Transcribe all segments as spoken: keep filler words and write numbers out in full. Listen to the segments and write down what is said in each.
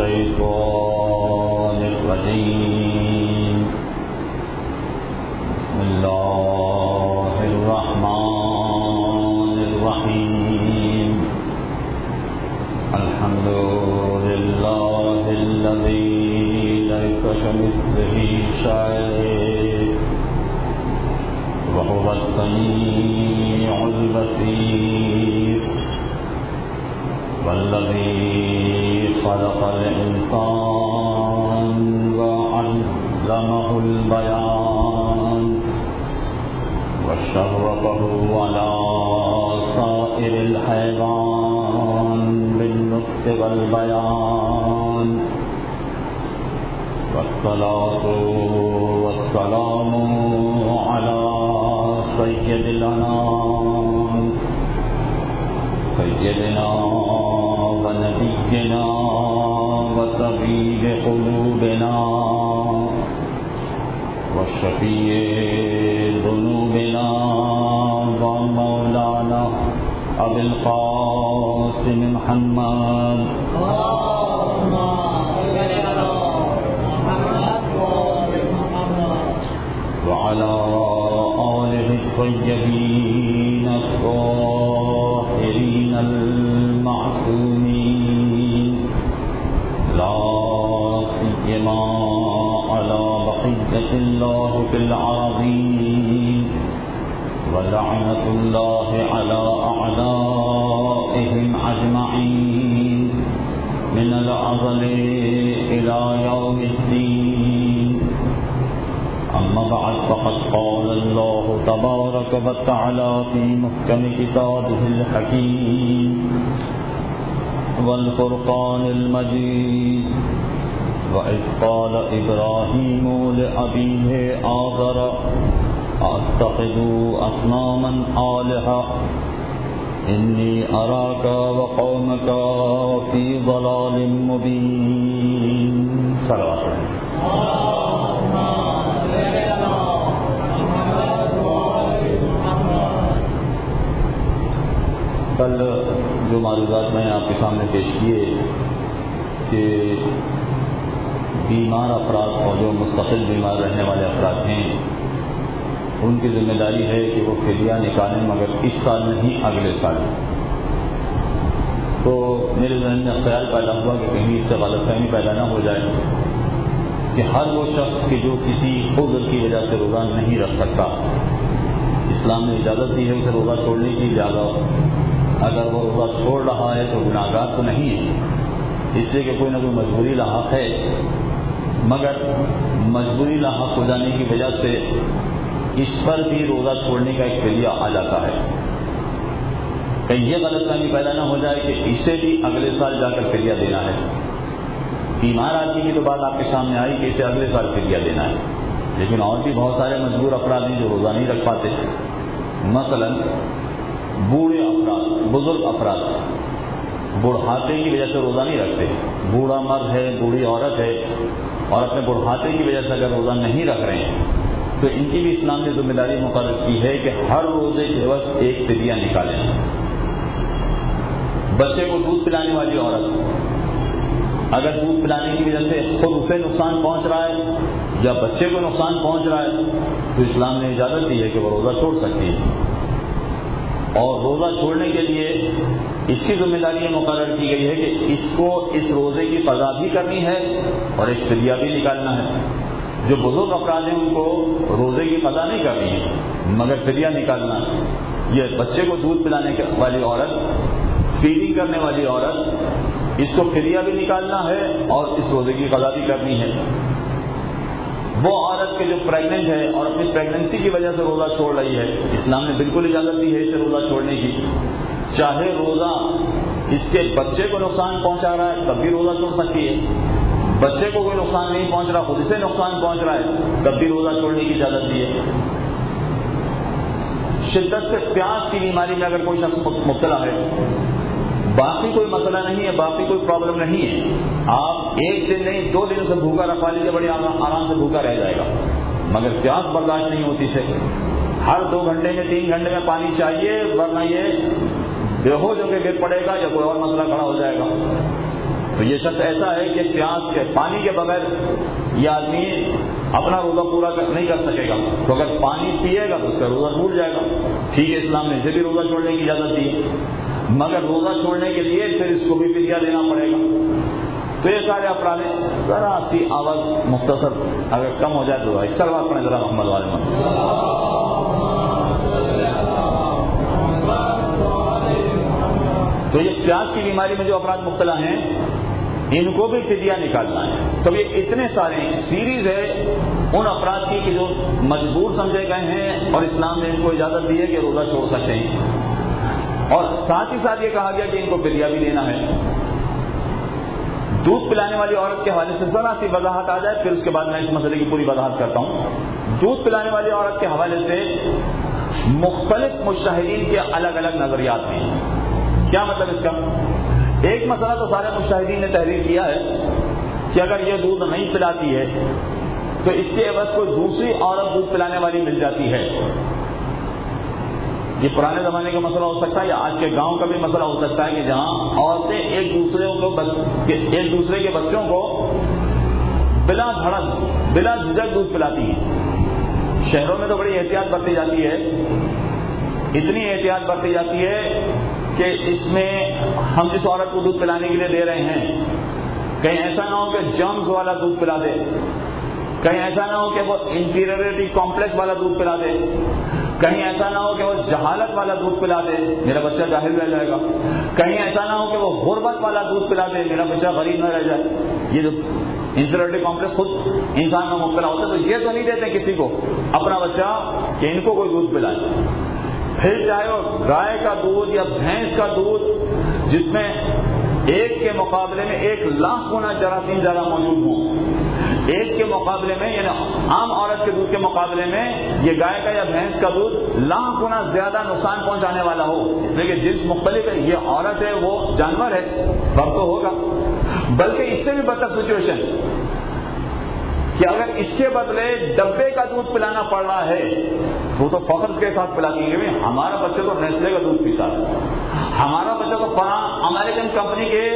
الشيطان الرجيم بسم الله الرحمن الرحيم الحمد لله الذي ليس كمثله شيء وهو السميع البصير والذي خلق الإنسان وعلمه البيان وشرفه على سائر الحيوان بالنطق والبيان والصلاة والسلام على سيد الأنام سيدنا ونبينا وطبيب قلوبنا وشفيع ذنوبنا ومولانا أبي القاسم محمد وعلى آله الطيبين الطاهرين المعصومين لا سيما على بقية الله في العربين ولعنة الله على أعدائهم أجمعين من الأزل إلى يوم الدين. أما بعد فقد قال الله تبارك وتعالى في محكم كتابه الحكيم والفرقان المجيد وإذ قال إبراهيم لأبيه آزر أتخذ أصناما آلهة إني أراك وقومك في ضلال مبين. صلوات کل جو معلومات میں نے آپ کے سامنے پیش کیے کہ بیمار افراد اور جو مستقل بیمار رہنے والے افراد ہیں ان کی ذمہ داری ہے کہ وہ فدیہ نکالیں مگر اس سال نہیں اگلے سال. تو میرے ذہن میں خیال پیدا ہوا کہ کہیں اس سے غلط فہمی پیدا نہ ہو جائے کہ ہر وہ شخص کہ جو کسی عذر کی وجہ سے روزہ نہیں رکھ سکتا اسلام نے اجازت دی ہے اسے روزہ چھوڑنے کی. لہٰذا اگر وہ روزہ چھوڑ رہا ہے تو گناہگار تو نہیں ہے اس لیے کہ کوئی نہ کوئی مجبوری لاحق ہے مگر مجبوری لاحق ہو جانے کی وجہ سے اس پر بھی روزہ چھوڑنے کا ایک فدیہ آ جاتا ہے. کہیں یہ غلط فہمی پیدا نہ ہو جائے کہ اسے بھی اگلے سال جا کر فدیہ دینا ہے. بیمار آدمی کی تو بات آپ کے سامنے آئی کہ اسے اگلے سال فدیہ دینا ہے لیکن اور بھی بہت سارے مجبور افراد ہیں جو روزہ نہیں رکھ پاتے. مثلا بوڑھے افراد بزرگ افراد بڑھاپے کی وجہ سے روزہ نہیں رکھتے. بوڑھا مرد ہے بوڑھی عورت ہے اور اپنے بڑھاپے کی وجہ سے اگر روزہ نہیں رکھ رہے ہیں تو ان کی بھی اسلام نے ذمہ داری مقرر کی ہے کہ ہر روزے کے عوض ایک فدیہ نکالیں. بچے کو دودھ پلانے والی عورت اگر دودھ پلانے کی وجہ سے خود اسے نقصان پہنچ رہا ہے یا بچے کو نقصان پہنچ رہا ہے تو اسلام نے اجازت دی ہے کہ وہ روزہ چھوڑ سکتی ہے. اور روزہ چھوڑنے کے لیے اس کی ذمہ داری یہ مقرر کی گئی ہے کہ اس کو اس روزے کی قضا بھی کرنی ہے اور ایک فدیہ بھی نکالنا ہے. جو بزرگ افراد ہیں ان کو روزے کی قضا نہیں کرنی ہے مگر فدیہ نکالنا ہے. یہ بچے کو دودھ پلانے والی عورت فیڈنگ کرنے والی عورت اس کو فدیہ بھی نکالنا ہے اور اس روزے کی قضا بھی کرنی ہے. وہ عورت کے جو پریگننٹ ہے اور اپنی پریگننسی کی وجہ سے روزہ چھوڑ رہی ہے اسلام نے بالکل اجازت دی ہے اسے روزہ چھوڑنے کی. چاہے روزہ اس کے بچے کو نقصان پہنچا رہا ہے تب بھی روزہ چھوڑ سکتی ہے. بچے کو کوئی نقصان نہیں پہنچ رہا خود سے نقصان پہنچ رہا ہے تب بھی روزہ چھوڑنے کی اجازت دی ہے. شدت سے پیاس کی بیماری میں اگر کوئی شخص مبتلا ہے باقی کوئی مسئلہ نہیں ہے باقی کوئی پرابلم نہیں ہے آپ ایک دن نہیں دو دن سے بھوکا رکھوا لیجیے بڑی آرام سے بھوکا رہ جائے گا مگر پیاس برداشت نہیں ہوتی سے ہر دو گھنٹے میں تین گھنٹے میں پانی چاہیے ورنہ یہ بے ہوش ہو کے گر پڑے گا یا کوئی اور مسئلہ کھڑا ہو جائے گا. تو یہ شخص ایسا ہے کہ پیاس کے پانی کے بغیر یہ آدمی اپنا روزہ پورا نہیں کر سکے گا، تو اگر پانی پیے گا تو اس کا روزہ ٹوٹ جائے گا. ٹھیک ہے، اسلام نے اسے بھی روزہ چھوڑنے کی اجازت دی، مگر روزہ چھوڑنے کے لیے پھر اس کو بھی فدیہ دینا پڑے گا. تو یہ سارے افراد ہیں. ذرا آپ کی آواز مختصر اگر کم ہو جائے تو سلوات پڑھیں ذرا محمد والے محمد. تو یہ پیاس کی بیماری میں جو افراد مبتلا ہیں ان کو بھی فدیہ نکالنا ہے. تو یہ اتنے سارے سیریز ہے ان افراد کی کہ جو مجبور سمجھے گئے ہیں اور اسلام نے ان کو اجازت دی ہے کہ روزہ چھوڑ سکتے ہیں، اور ساتھ ہی ساتھ یہ کہا گیا کہ ان کو فدیہ بھی دینا ہے. دودھ پلانے والی عورت کے حوالے سے ذرا سی وضاحت آ جائے، پھر اس کے بعد میں اس مسئلے کی پوری وضاحت کرتا ہوں. دودھ پلانے والی عورت کے حوالے سے مختلف مجتہدین کے الگ الگ نظریات ہیں. کیا مطلب اس کا؟ ایک مسئلہ تو سارے مجتہدین نے تحریر کیا ہے کہ اگر یہ دودھ نہیں پلاتی ہے تو اس کے عوض کوئی دوسری عورت دودھ پلانے والی مل جاتی ہے. یہ پرانے زمانے کا مسئلہ ہو سکتا ہے یا آج کے گاؤں کا بھی مسئلہ ہو سکتا ہے کہ جہاں عورتیں ایک دوسرے کو ایک دوسرے کے بچوں کو بلا دھڑک بلا جھجک دودھ پلاتی ہیں. شہروں میں تو بڑی احتیاط برتی جاتی ہے، اتنی احتیاط برتی جاتی ہے کہ اس میں ہم جس عورت کو دودھ پلانے کے لیے دے رہے ہیں کہیں ایسا نہ ہو کہ جرمز والا دودھ پلا دے، کہیں ایسا نہ ہو کہ وہ انفیریورٹی کمپلیکس والا دودھ پلا دے، کہیں ایسا نہ ہو کہ وہ جہالت والا دودھ پلا دے، میرا بچہ جاہل رہ جائے گا، کہیں ایسا نہ ہو کہ وہ غربت والا دودھ پلا دے، میرا بچہ غریب نہ رہ جائے. یہ جو انفیریورٹی کمپلیکس خود انسان میں مبتلا ہوتا ہے تو یہ تو نہیں دیتے کسی کو اپنا بچہ کہ ان کو کوئی دودھ پلائے. پھر چاہے وہ گائے کا دودھ یا بھینس کا دودھ جس میں ایک کے مقابلے میں ایک لاکھ گنا جراثیم زیادہ موجود ہوں، ایک کے مقابلے میں یعنی عام عورت کے دودھ کے مقابلے میں یہ گائے کا یا بھینس کا دودھ لاکھ گنا زیادہ نقصان پہنچانے والا ہو، لیکن جنس مختلف ہے، یہ عورت ہے وہ جانور ہے، فرق تو ہوگا. بلکہ اس سے بھی بدتر سچویشن کہ اگر اس کے بدلے ڈبے کا دودھ پلانا پڑ رہا ہے وہ تو فخر کے ساتھ پلاتی ہے کہ ہمارا بچہ تو نیسلے کا دودھ پیتا ہے، ہمارا بچہ تو فلاں امریکن کمپنی کے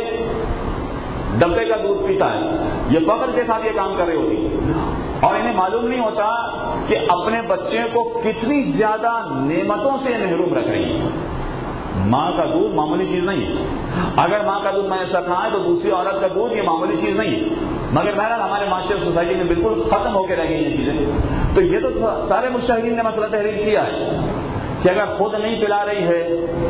ڈبے کا دودھ پیتا ہے. یہ فخر کے ساتھ یہ کام کر رہی ہوتی اور انہیں معلوم نہیں ہوتا کہ اپنے بچے کو کتنی زیادہ نعمتوں سے محروم رکھ رہی ہے. ماں کا دودھ معمولی چیز نہیں ہے. اگر ماں کا دودھ میسر نہ ہے تو دوسری عورت کا دودھ یہ معمولی چیز نہیں ہے. مگر بہرحال ہمارے معاشرے سوسائٹی میں بالکل ختم ہو کے رہ گئی یہ چیزیں. تو یہ تو سارے مجتہدین نے مسئلہ تحریر کیا ہے کہ اگر خود نہیں پلا رہی ہے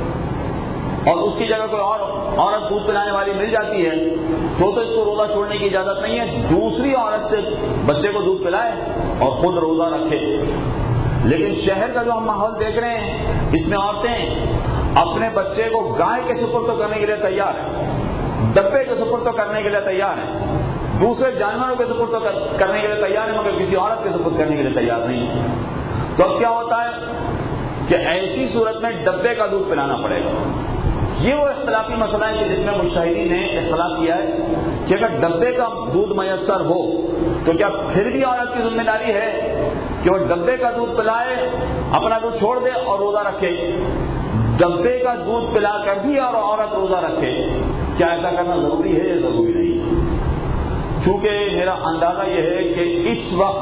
اور اس کی جگہ کوئی اور عورت دودھ پلانے والی مل جاتی ہے تو تو اس کو روزہ چھوڑنے کی اجازت نہیں ہے، دوسری عورت سے بچے کو دودھ پلائے اور خود روزہ رکھے. لیکن شہر کا جو ہم ماحول دیکھ رہے ہیں اس میں عورتیں اپنے بچے کو گائے کے سپرد تو کرنے کے لیے تیار ہیں، ڈبے کے سپرد تو کرنے کے لیے تیار ہیں، دوسرے جانوروں کے سپرد تو کرنے کے لیے تیار ہیں، مگر کسی عورت کے سپرد کرنے کے لیے تیار نہیں. تو اب کیا ہوتا ہے کہ ایسی صورت میں ڈبے کا دودھ پلانا پڑے گا. یہ وہ اختلافی مسئلہ ہے کہ جس میں مجتہدین نے اختلاف کیا ہے کہ اگر ڈبے کا دودھ میسر ہو تو کیا پھر بھی عورت کی ذمہ داری ہے کہ وہ ڈبے کا دودھ پلائے، اپنا دودھ چھوڑ دے اور روزہ رکھے؟ ڈبے کا دودھ پلا کر بھی اور عورت روزہ رکھے، کیا ایسا کرنا ضروری ہے یا ضروری نہیں؟ چونکہ میرا اندازہ یہ ہے کہ اس وقت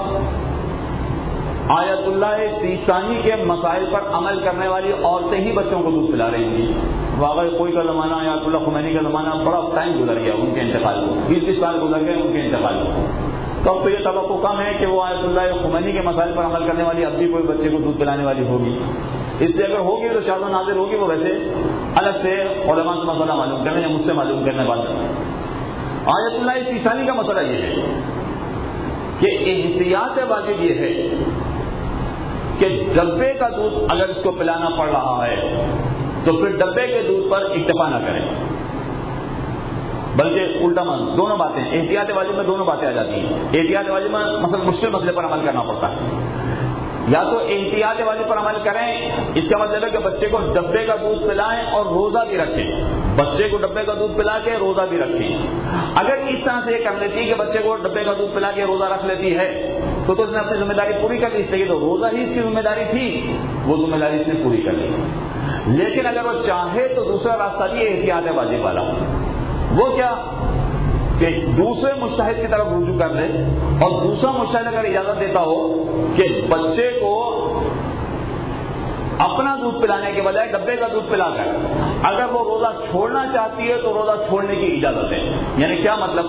آیت اللہ سیستانی کے مسائل پر عمل کرنے والی عورتیں ہی بچوں کو دودھ پلا رہی ہیں. واقعی کوئی کا زمانہ آیت اللہ خمینی کا زمانہ بڑا ٹائم گزر گیا ان کے انتقال کو، بیس بیس سال گزر گئے ان کے انتقال کو. تو اب تو یہ توقع کم ہے کہ وہ آیت اللہ خمینی کے مسائل پر عمل کرنے والی اب بھی کوئی بچے کو دودھ پلانے والی ہوگی. اس لیے اگر ہوگی تو شاذ و نادر ہوگی، وہ ویسے الگ سے علماء سے مسئلہ معلوم کرنے یا مجھ سے معلوم کرنے والا. آیت اللہ سیستانی کا مسئلہ یہ ہے کہ احتیاط واجب یہ ہے کہ ڈبے کا دودھ اگر اس کو پلانا پڑ رہا ہے تو پھر ڈبے کے دودھ پر اکتفا نہ کریں، بلکہ الٹا من دونوں باتیں احتیاط واجب میں دونوں باتیں آ جاتی ہیں. احتیاط واجب میں مثلا مشکل مسئلے پر عمل کرنا پڑتا ہے، یا تو احتیاط واجب پر عمل کریں، اس کا مطلب ہے کہ بچے کو ڈبے کا دودھ پلائیں اور روزہ بھی رکھیں، بچے کو ڈبے کا دودھ پلا کے روزہ بھی رکھیں. اگر اس طرح سے یہ کر لیتی کہ بچے کو ڈبے کا دودھ پلا کے روزہ رکھ لیتی ہے تو تو اس نے اپنی ذمہ داری پوری کر لی، اس لیے تو روزہ ہی اس کی ذمہ داری تھی، وہ ذمہ داری اس نے پوری کر لی. لیکن اگر وہ چاہے تو دوسرا راستہ بھی احتیاط واجب والا. وہ کیا کہ دوسرے مجتہد کی طرف رجوع کر لے، اور دوسرا مجتہد اگر اجازت دیتا ہو کہ بچے کو اپنا دودھ پلانے کے بجائے ڈبے کا دودھ پلا کر اگر وہ روزہ چھوڑنا چاہتی ہے تو روزہ چھوڑنے کی اجازت ہے. یعنی کیا مطلب؟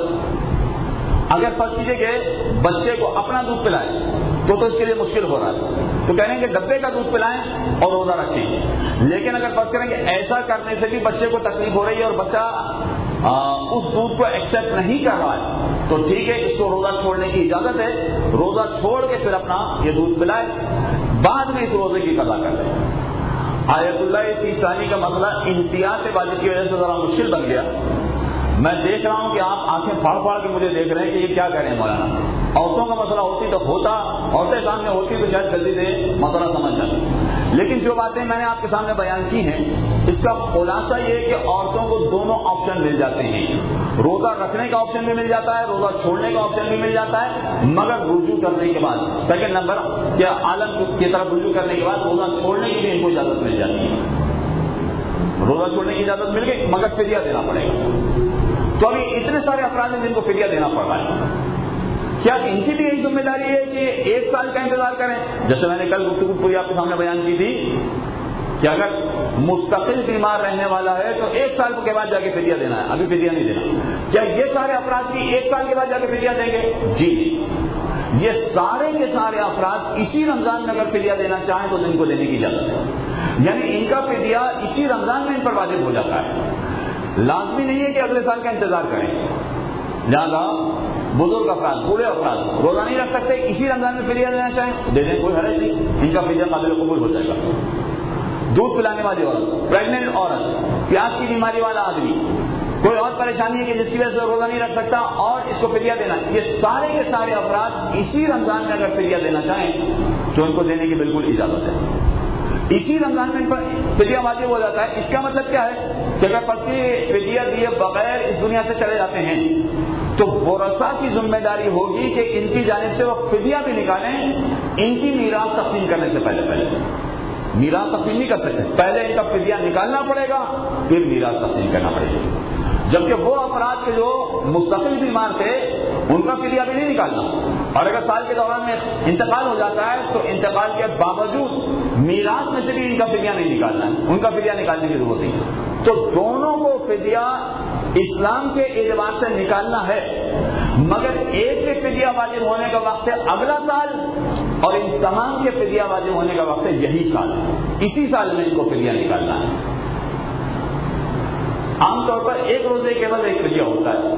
اگر فرض کیجیے کہ بچے کو اپنا دودھ پلائے تو تو اس کے لیے مشکل ہو رہا ہے، تو کہہ رہے ہیں کہ ڈبے کا دودھ پلائیں اور روزہ رکھیں. لیکن اگر فرض کریں کہ ایسا کرنے سے بھی بچے کو تکلیف ہو رہی ہے اور بچہ آ, اس دودھ کو ایکسپٹ نہیں کر رہا ہے تو ٹھیک ہے، اس کو روزہ چھوڑنے کی اجازت ہے. روزہ چھوڑ کے پھر اپنا یہ دودھ پلائے، بعد میں اس روزے کی قضا کر لیں. آیت اللہ سیستانی کا مسئلہ احتیاط بازی کی وجہ سے ذرا مشکل بن گیا. میں دیکھ رہا ہوں کہ آپ آنکھیں پھاڑ پھاڑ کے مجھے دیکھ رہے ہیں کہ یہ کیا کریں مولانا. عورتوں کا مسئلہ ہوتی تو ہوتا، عورتیں سامنے ہوتی تو شاید جلدی سے مسئلہ سمجھ جاتی. لیکن جو باتیں میں نے آپ کے سامنے بیان کی ہیں اس کا خلاصہ یہ ہے کہ عورتوں کو دونوں آپشن مل جاتے ہیں. روزہ رکھنے کا آپشن بھی مل جاتا ہے، روزہ چھوڑنے کا آپشن بھی مل جاتا ہے، مگر رجوع کرنے کے بعد سیکنڈ نمبر کیا عالم کی طرف رجوع کرنے کے بعد روزہ چھوڑنے کی بھی ان کو اجازت مل جاتی ہے. روزہ چھوڑنے کی اجازت مل گئی مگر فدیہ دینا پڑے گا. تو ابھی اتنے سارے افراد ہیں جن کو فدیہ دینا پڑ رہا ہے. کیا ان کی بھی یہی ذمہ داری ہے کہ ایک سال کا انتظار کریں؟ جیسے میں نے کل گفتگو پوری آپ کے سامنے بیان کی تھی کہ اگر مستقل بیمار رہنے والا ہے تو ایک سال کے بعد جا کے فدیہ دینا ہے، ابھی فدیہ نہیں دینا. کیا یہ سارے افراد بھی ایک سال کے بعد جا کے فدیہ دیں گے؟ جی، یہ سارے کے سارے افراد اسی رمضان میں اگر فدیہ دینا چاہیں تو ان کو دینے کی اجازت ہے. یعنی ان کا فدیہ اسی رمضان میں ان پر واجب ہو جاتا ہے. لازمی نہیں ہے کہ اگلے سال کا انتظار کریں. لہٰذا بزرگ افراد، بوڑھے افراد روزہ نہیں رکھ سکتے، اسی رمضان میں فدیہ دینا چاہیں دے دیں، کوئی حرج نہیں، ان کا فدیہ قابل قبول ہو جائے گا. دودھ پلانے والی عورت، پریگننٹ عورت، پیاس کی بیماری والا آدمی، کوئی اور پریشانی ہے کہ جس کی وجہ سے روزہ نہیں رکھ سکتا اور اس کو فدیہ دینا، یہ سارے کے سارے افراد اسی رمضان میں اگر فدیہ دینا چاہیں تو ان کو دینے کی بالکل اجازت ہے. اسی رمضان میں ان پر فدیہ واجب ہو جاتا ہے. اس کا مطلب کیا ہے کہ اگر پرچی فدیہ دیے بغیر اس دنیا سے چلے جاتے ہیں تو ورثاء کی ذمہ داری ہوگی کہ ان کی جانب سے وہ فدیہ بھی نکالیں ان کی میراث تقسیم کرنے سے پہلے. پہلے میراث تقسیم نہیں کر سکتے، پہلے ان کا فدیہ نکالنا پڑے گا پھر میراث تقسیم کرنا پڑے گا. جبکہ وہ افراد کے جو مستقل بیمار تھے ان کا فدیہ بھی نہیں نکالنا، اور اگر سال کے دوران میں انتقال ہو جاتا ہے تو انتقال کے باوجود میراث میں سے بھی ان کا فدیہ نہیں نکالنا ہے، ان کا فدیہ نکالنے کی ضرورت نہیں. تو دونوں کو فدیہ اسلام کے اعتبار سے نکالنا ہے، مگر ایک کے فدیہ واجب ہونے کا وقت ہے اگلا سال اور ان تمام کے فدیہ واجب ہونے کا وقت ہے یہی سال. اسی سال میں ان کو فدیہ نکالنا ہے. عام طور پر ایک روزے کے بعد ایک فدیہ ہوتا ہے،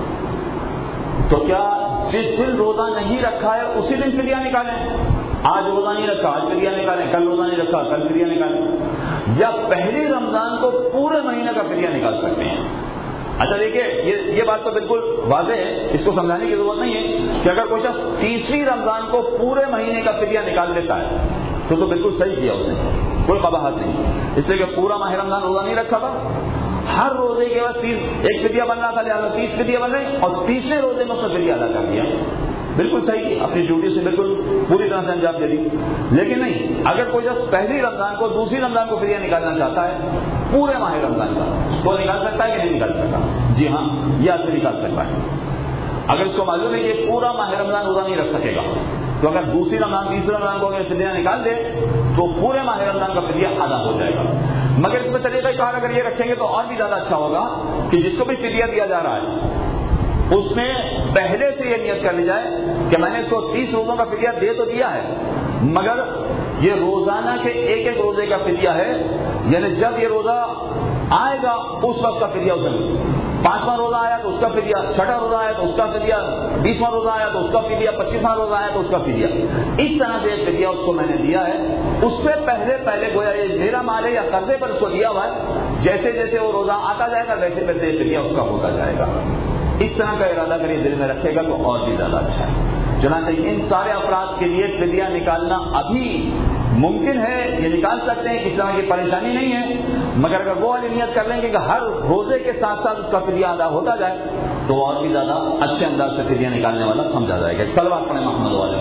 تو کیا جس دن روزہ نہیں رکھا ہے اسی دن فدیہ نکالیں؟ آج روزہ نہیں رکھا آج فدیہ نکالیں، کل روزہ نہیں رکھا کل فدیہ نکالیں، یا پہلی رمضان کو پورے مہینے کا فدیہ نکال سکتے ہیں؟ اچھا دیکھیے، یہ یہ بات تو بالکل واضح ہے، اس کو سمجھانے کی ضرورت نہیں ہے کہ اگر کوئی شخص تیسری رمضان کو پورے مہینے کا فدیہ نکال لیتا ہے تو تو بالکل صحیح کیا اس نے، کوئی قباحت نہیں، اس لیے کہ پورا ماہ رمضان روزہ نہیں رکھا تھا، ہر روزے کے بعد تیس ایک فدیہ بن رہا تھا، لہٰذا تیس فدیہ بن رہے اور تیسرے روزے میں اس نے فدیہ ادا کر دیا. بالکل صحیح، اپنی ڈیوٹی سے بالکل پوری طرح سے انجام دے دی. لیکن نہیں، اگر کوئی شخص پہلی رمضان کو دوسری رمضان کو فدیہ نکالنا چاہتا ہے پورے ماہ رمضان کا، تو نکال سکتا ہے کہ نہیں نکال سکتا؟ جی ہاں، یہ آدمی نکال سکتا ہے. اگر اس کو معلوم ہے کہ پورا ماہ رمضان روزہ نہیں رکھ سکے گا تو اگر دوسری رمضان تیسری رمضان کو اگر فدیہ نکال دے تو پورے ماہ رمضان کا فدیہ ادا ہو جائے گا. مگر اس میں طریقہ کار اگر یہ رکھیں گے تو اور بھی زیادہ اچھا ہوگا کہ جس کو بھی فدیہ دیا جا رہا ہے اس میں پہلے سے یہ نیت کر لی جائے کہ میں نے اس کو تیس روزوں کا فدیہ دے تو دیا ہے، مگر یہ روزانہ کے ایک ایک روزے کا فدیہ ہے، یعنی جب یہ روزہ آئے گا اس وقت کا فدیہ اسے پانچواں روزہ آیا تو اس کا فدیہ، چھٹا روزہ آیا تو اس کا فدیہ، بیسواں روزہ آیا تو اس کا فدیہ، پچیسواں روزہ آیا تو اس کا فدیہ. اس طرح سے ایک فدیہ اس کو میں نے دیا ہے. اس سے پہلے پہلے گویا یہ میرا مال ہے یا قرضے پر اس کو دیا ہوا ہے، جیسے جیسے وہ روزہ آتا جائے گا ویسے ویسے یہ فدیہ اس کا ہوتا جائے گا. اس طرح کا ارادہ کر یہ دل میں رکھے گا تو اور بھی زیادہ اچھا ہے. چنانچہ ان سارے افراد کے لیے فدیہ نکالنا ابھی ممکن ہے، یہ نکال سکتے ہیں، کسی طرح کی پریشانی نہیں ہے، مگر اگر وہ والی نیت کر لیں گے کہ ہر روزے کے ساتھ ساتھ اس کا فدیہ ادا ہوتا جائے تو اور بھی زیادہ اچھے انداز سے فدیہ نکالنے والا سمجھا جائے گا. صلوات پڑھیں محمد والے.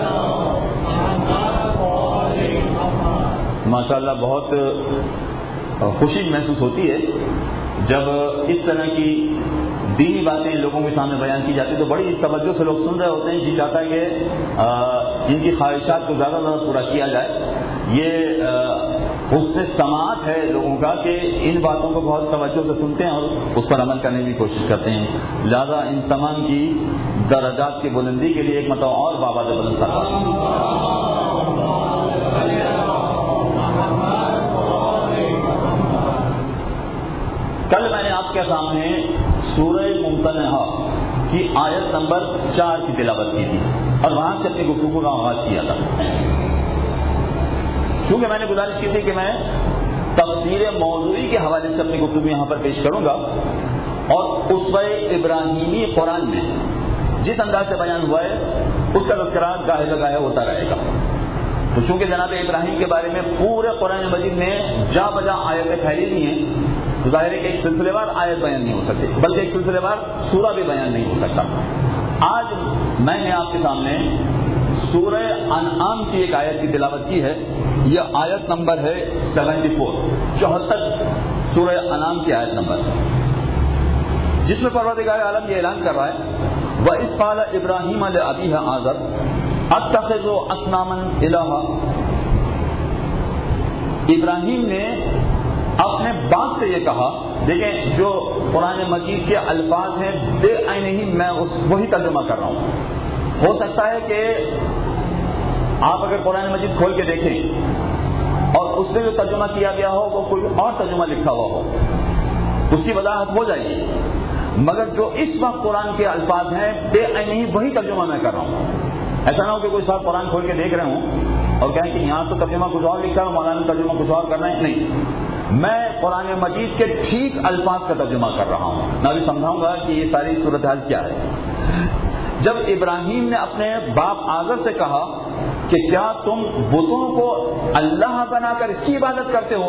ماشاء اللہ، بہت خوشی محسوس ہوتی ہے جب اس طرح کی دینی باتیں لوگوں کے سامنے بیان کی جاتی ہے، تو بڑی توجہ سے لوگ سن رہے ہوتے ہیں. جی چاہتا ہے کہ ان کی خواہشات کو زیادہ زیادہ پورا کیا جائے. یہ اس سے سماعت ہے لوگوں کا کہ ان باتوں کو بہت توجہ سے سنتے ہیں اور اس پر عمل کرنے کی کوشش کرتے ہیں. لہٰذا ان تمام کی درجات کی بلندی کے لیے ایک مطلب اور بابا سے بلند کرتا ہے. کل میں نے آپ کے سامنے سورہ ممتنہ کی آیت نمبر چار کی تلاوت کی تھی اور وہاں سے اپنی گفتگو کا آغاز کیا تھا. کیونکہ میں نے گزارش کی تھی کہ میں تفسیر موضوعی کے حوالے سے اپنی گفتگو یہاں پر پیش کروں گا اور اسوہ ابراہیمی قرآن میں جس انداز سے بیان ہوا ہے اس کا تذکرہ گاہے بگاہے ہوتا رہے گا. تو چونکہ جناب ابراہیم کے بارے میں پورے قرآن مجید میں جا بجا آیتیں پھیلی ہوئی ہیں، تو ظاہر ہے کہ ایک سلسلے وار آیت بیان نہیں ہو سکتی، بلکہ ایک سلسلے وار سورہ بھی بیان نہیں ہو سکتا. آج میں نے آپ کے سامنے سورہ انعام کی ایک آیت کی تلاوت کی ہے. یہ آیت نمبر ہے سیونٹی فور چوہتر سورہ انعام کی آیت نمبر، جس میں پروردگار عالم یہ اعلان کر رہا ہے وَإِذْ قَالَ إِبْرَاهِيمَ لِأَبِيهِ آزَرَ اتخذ اصناما الہا. ابراہیم نے اپنے باپ سے یہ کہا. دیکھیں جو قرآن مجید کے الفاظ ہیں بے عین ہی میں اس وہی ترجمہ کر رہا ہوں. ہو سکتا ہے کہ آپ اگر قرآن مجید کھول کے دیکھیں اور اس میں جو ترجمہ کیا گیا ہو وہ کوئی اور ترجمہ لکھا ہوا ہو، اس کی وضاحت ہو جائے گی. مگر جو اس وقت قرآن کے الفاظ ہیں بے عین ہی وہی ترجمہ میں کر رہا ہوں. ایسا نہ ہو کہ کوئی صاحب قرآن کھول کے دیکھ رہے ہوں اور کہیں کہ یہاں تو ترجمہ کچھ اور لکھا ہے، مولانا ترجمہ کچھ اور کرنا ہے. نہیں، میں قرآن مجید کے ٹھیک الفاظ کا ترجمہ کر رہا ہوں. میں ابھی سمجھاؤں گا کہ یہ ساری صورتحال کیا ہے. جب ابراہیم نے اپنے باپ آزر سے کہا کہ کیا تم بتوں کو اللہ بنا کر اس کی عبادت کرتے ہو،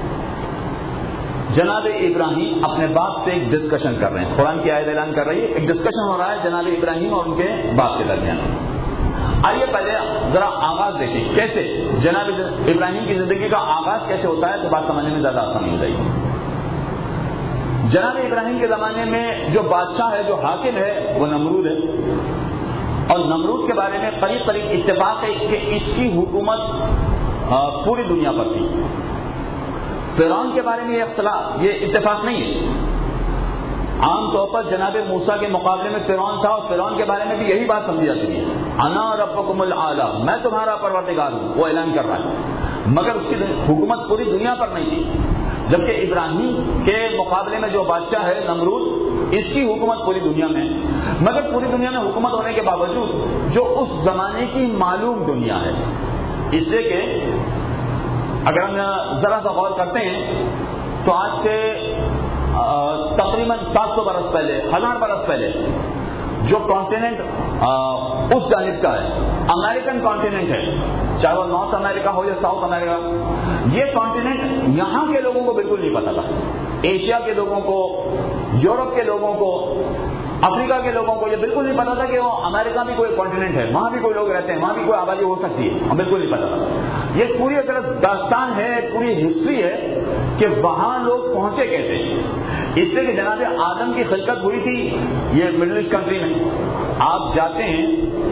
جناب ابراہیم اپنے باپ سے ایک ڈسکشن کر رہے ہیں. قرآن کی آیت اعلان کر رہی ہے، ایک ڈسکشن ہو رہا ہے جناب ابراہیم اور ان کے باپ کے درمیان. آئیے پہلے ذرا آغاز دیکھیں کیسے جناب ابراہیم کی زندگی کا آغاز کیسے ہوتا ہے، تو بات سمجھنے میں زیادہ آسانی ہو جائے گی. جناب ابراہیم کے زمانے میں جو بادشاہ ہے، جو حاکم ہے، وہ نمرود ہے. اور نمرود کے بارے میں قریب قریب اتفاق ہے کہ اس کی حکومت پوری دنیا پر تھی. فرعون کے بارے میں یہ اختلاف یہ اتفاق نہیں ہے. عام طور پر جناب موسیٰ کے مقابلے میں فرعون تھا اور فرعون کے بارے میں بھی یہی بات سمجھی جاتی ہے، انا ربکم الاعلی، میں تمہارا پروردگار ہوں. وہ اعلان کر رہا ہے، مگر اس کی حکومت پوری دنیا پر نہیں تھی. جبکہ ابراہیم کے مقابلے میں جو بادشاہ ہے نمرود، اس کی حکومت پوری دنیا میں، مگر پوری دنیا میں حکومت ہونے کے باوجود جو اس زمانے کی معلوم دنیا ہے. اس لیے کہ اگر ہم ذرا سا غور کرتے ہیں تو آج سے تقریباً سات سو برس پہلے، ہزار برس پہلے جو کانٹیننٹ اس جانب کا ہے، امریکن کانٹیننٹ ہے، چاہے وہ نارتھ امریکہ ہو یا ساؤتھ امریکہ، یہ کانٹیننٹ یہاں کے لوگوں کو بالکل نہیں پتا تھا. ایشیا کے لوگوں کو، یورپ کے لوگوں کو، افریقہ کے لوگوں کو یہ بالکل نہیں پتا تھا کہ وہ امریکہ بھی کوئی کانٹیننٹ ہے، وہاں بھی کوئی لوگ رہتے ہیں، وہاں بھی کوئی آبادی ہو سکتی ہے. ہم بالکل نہیں پتا تھا. یہ پوری طرح داستان ہے، پوری ہسٹری ہے کہ وہاں لوگ پہنچے کیسے. اس لیے کہ جناب آدم کی خلقت ہوئی تھی یہ مڈل ایسٹ کنٹری میں. آپ جاتے ہیں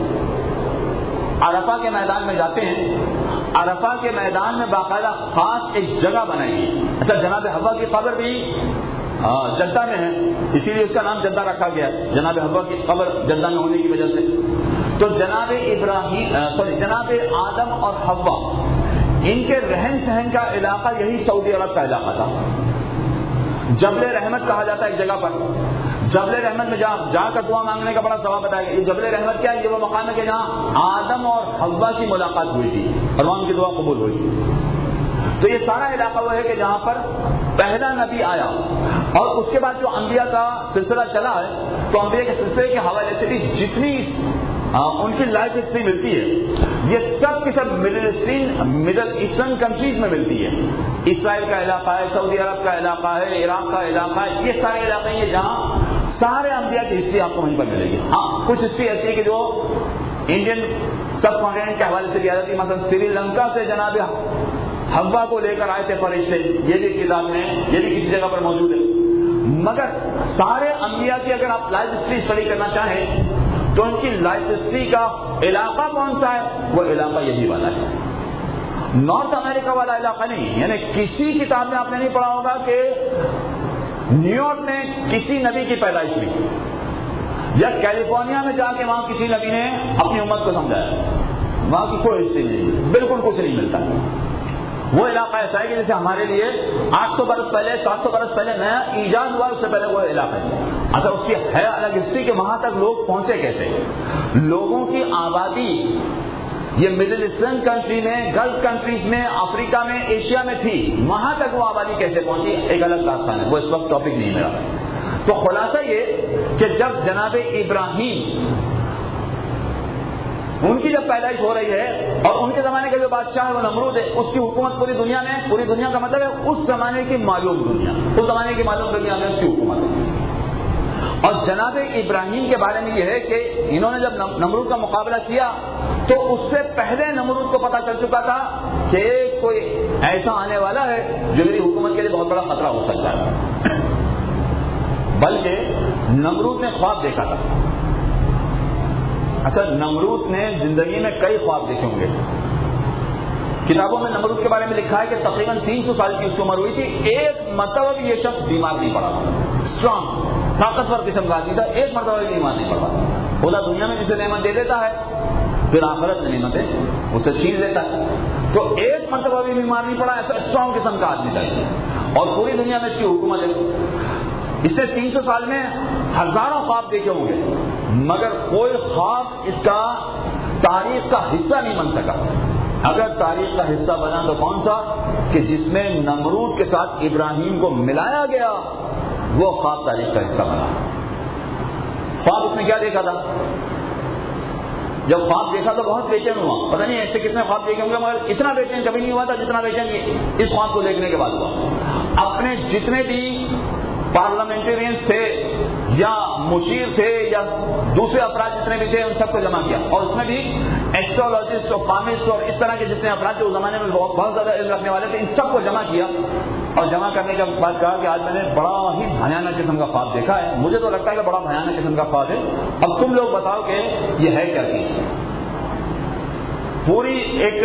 عرفہ کے میدان میں جاتے ہیں، عرفہ کے میدان میں باقاعدہ خاص ایک جگہ بنائی ہے. اچھا، جناب حوا کی قبر بھی جدہ میں ہے، اسی لیے اس کا نام جدہ رکھا گیا ہے، جناب حوا کی قبر جدہ میں ہونے کی وجہ سے. تو جناب ابراہیم سوری جناب آدم اور حوا، ان کے رہن سہن کا علاقہ یہی سعودی عرب کا علاقہ تھا. جبل رحمت کہا جاتا ہے ایک جگہ پر. جبل رحمت میں جہاں جا کر دعا مانگنے کا بڑا ثواب بتایا گیا. یہ جبل رحمت کیا ہے؟ یہ وہ مقام ہے کہ جہاں آدم اور حوا کی ملاقات ہوئی تھی اور وہاں کی دعا قبول ہوئی. تو یہ سارا علاقہ وہ ہے کہ جہاں پر پہلا نبی آیا اور اس کے بعد جو انبیاء کا سلسلہ چلا ہے، تو انبیاء کے سلسلے کے حوالے سے بھی جتنی ان کی لائف ہسٹری ملتی ہے یہ سب کی سب middle eastern middle eastern countries میں ملتی ہے. اسرائیل کا علاقہ ہے، سعودی عرب کا علاقہ ہے، عراق کا علاقہ ہے. یہ سارے علاقے ہیں جہاں سارے انبیاء کی ہسٹری آپ کو وہیں پر ملے گی. ہاں، کچھ ہسٹری ایسی ہے کہ جو انڈین سب کانٹیننٹ کے حوالے سے دیا جاتی ہے. مثلا سری لنکا سے جناب حوا کو لے کر آئے تھے فرشتے، یہ بھی کتاب میں، یہ بھی کسی جگہ پر موجود ہے. مگر سارے انبیاء کی اگر آپ لائف ہسٹری اسٹڈی کرنا چاہیں تو ان کی لائف ہسٹری کا علاقہ کون سا ہے؟ وہ علاقہ یہی والا ہے، نارتھ امریکہ والا علاقہ نہیں. یعنی کسی کتاب میں آپ نے نہیں پڑھا ہوگا کہ نیو یارک میں کسی نبی کی پیدائش ہوئی، یا کیلیفورنیا میں جا کے وہاں کسی نبی نے اپنی امت کو سمجھایا. وہاں کی کوئی ہسٹری نہیں، بالکل کچھ نہیں ملتا. وہ علاقہ ایسا ہے کہ جیسے ہمارے لیے آٹھ سو برس پہلے، سات سو برس پہلے نیا ایجاد ہوا، اس سے پہلے وہ علاقہ ہے. اچھا اس کی ہے الگ ہسٹری کہ وہاں تک لوگ پہنچے کیسے. لوگوں کی آبادی یہ مڈل ایسٹرن کنٹری میں، گلف کنٹریز میں، افریقہ میں، ایشیا میں تھی، وہاں تک وہ آبادی کیسے پہنچی ایک الگ داستان ہے، وہ اس وقت ٹاپک نہیں میرا. تو خلاصہ یہ کہ جب جناب ابراہیم ان کی جب پیدائش ہو رہی ہے اور ان کے زمانے کا جو بادشاہ ہے وہ نمرود ہے، اس کی حکومت پوری دنیا میں، پوری دنیا کا مطلب ہے اس زمانے کی معلوم دنیا، اس زمانے کی معلوم دنیا میں اس کی حکومت ہے. اور جناب ابراہیم کے بارے میں یہ ہے کہ انہوں نے جب نمرود کا مقابلہ کیا تو اس سے پہلے نمرود کو پتا چل چکا تھا کہ کوئی ایسا آنے والا ہے جو میری حکومت کے لیے بہت بڑا خطرہ ہو سکتا ہے. بلکہ نمرود نے خواب دیکھا تھا. اچھا نمرود نے زندگی میں کئی خواب دیکھے ہوں گے. کتابوں میں نمرود کے بارے میں لکھا ہے کہ تقریباً تین سو سال کی اس کی عمر ہوئی تھی. ایک مرتبہ بھی یہ شخص بیمار نہیں پڑا. اسٹرانگ طاقتور قسم کا آدمی تھا، ایک مرتبہ بھی بیمار نہیں پڑا. خدا دنیا میں جسے نعمت دے دیتا ہے پھر آخرت میں نعمتیں اسے چھین لیتا ہے. تو ایک مرتبہ بھی بیمار نہیں پڑا، ایسا اسٹرانگ قسم کا آدمی تھا اور پوری دنیا میں اس کی حکومت ہے. اس نے تین سو سال میں ہزاروں خواب دیکھے ہوں گے مگر کوئی خواب اس کا تاریخ کا حصہ نہیں بن سکا. اگر تاریخ کا حصہ بنا تو کون سا؟ کہ جس میں نمرود کے ساتھ ابراہیم کو ملایا گیا، وہ خواب تاریخ کا حصہ بنا. خواب اس نے کیا دیکھا تھا؟ جب خواب دیکھا تو بہت بے چین ہوا. پتہ نہیں ایسے کتنے خواب دیکھے ہوں گے مگر اتنا بے چین کبھی نہیں ہوا تھا جتنا بے چین اس خواب کو دیکھنے کے بعد ہوا. اپنے جتنے بھی پارلیمنٹرینز تھے یا مشیر تھے یا دوسرے افراد جتنے بھی تھے ان سب کو جمع کیا، اور اس میں بھی ایسٹرولوجسٹ اور پامسٹ اور اس طرح کے جتنے افراد تھے اس زمانے میں بہت بہت زیادہ علم رکھنے والے تھے، ان سب کو جمع کیا. اور جمع کرنے کے بعد کہا کہ آج میں نے بڑا ہی بھیانک قسم کا خواب دیکھا ہے. مجھے تو لگتا ہے کہ بڑا بھیانک قسم کا خواب ہے. اب تم لوگ بتاؤ کہ یہ ہے کیا چیز. پوری ایک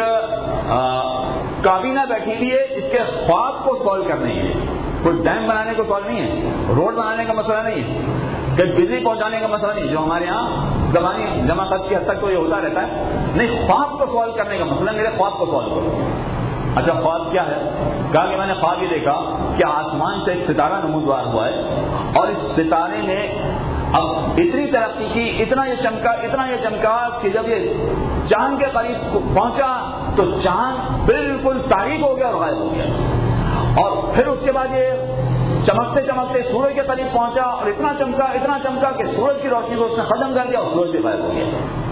کابینہ بیٹھی ہوئی ہے اس کے خواب کو سالو کرنے کے لیے. کوئی ڈیم بنانے کو سوال نہیں ہے، روڈ بنانے کا مسئلہ نہیں ہے، کہ بجلی پہنچانے کا مسئلہ نہیں جو ہمارے یہاں زبانی جمع خرچ کی حد تک تو یہ ہوتا رہتا ہے. نہیں، خواب کو سوال کرنے کا مسئلہ، میرے خواب کو سوال کرو. اچھا خواب کیا ہے؟ کہا کہ میں نے خواب یہ دیکھا کہ آسمان سے ایک ستارہ نمودوار ہوا ہے اور اس ستارے نے اب اتنی ترقی کی، اتنا یہ چمکا اتنا یہ چمکا کہ جب یہ چاند کے قریب پہنچا تو چاند بالکل تاریک ہو گیا اور غائب ہو گیا. اور پھر اس کے بعد یہ چمکتے چمکتے سورج کے قریب پہنچا اور اتنا چمکا اتنا چمکا کہ سورج کی روشنی کو اس نے ختم کر دیا اور سورج بھی غائب ہو گیا.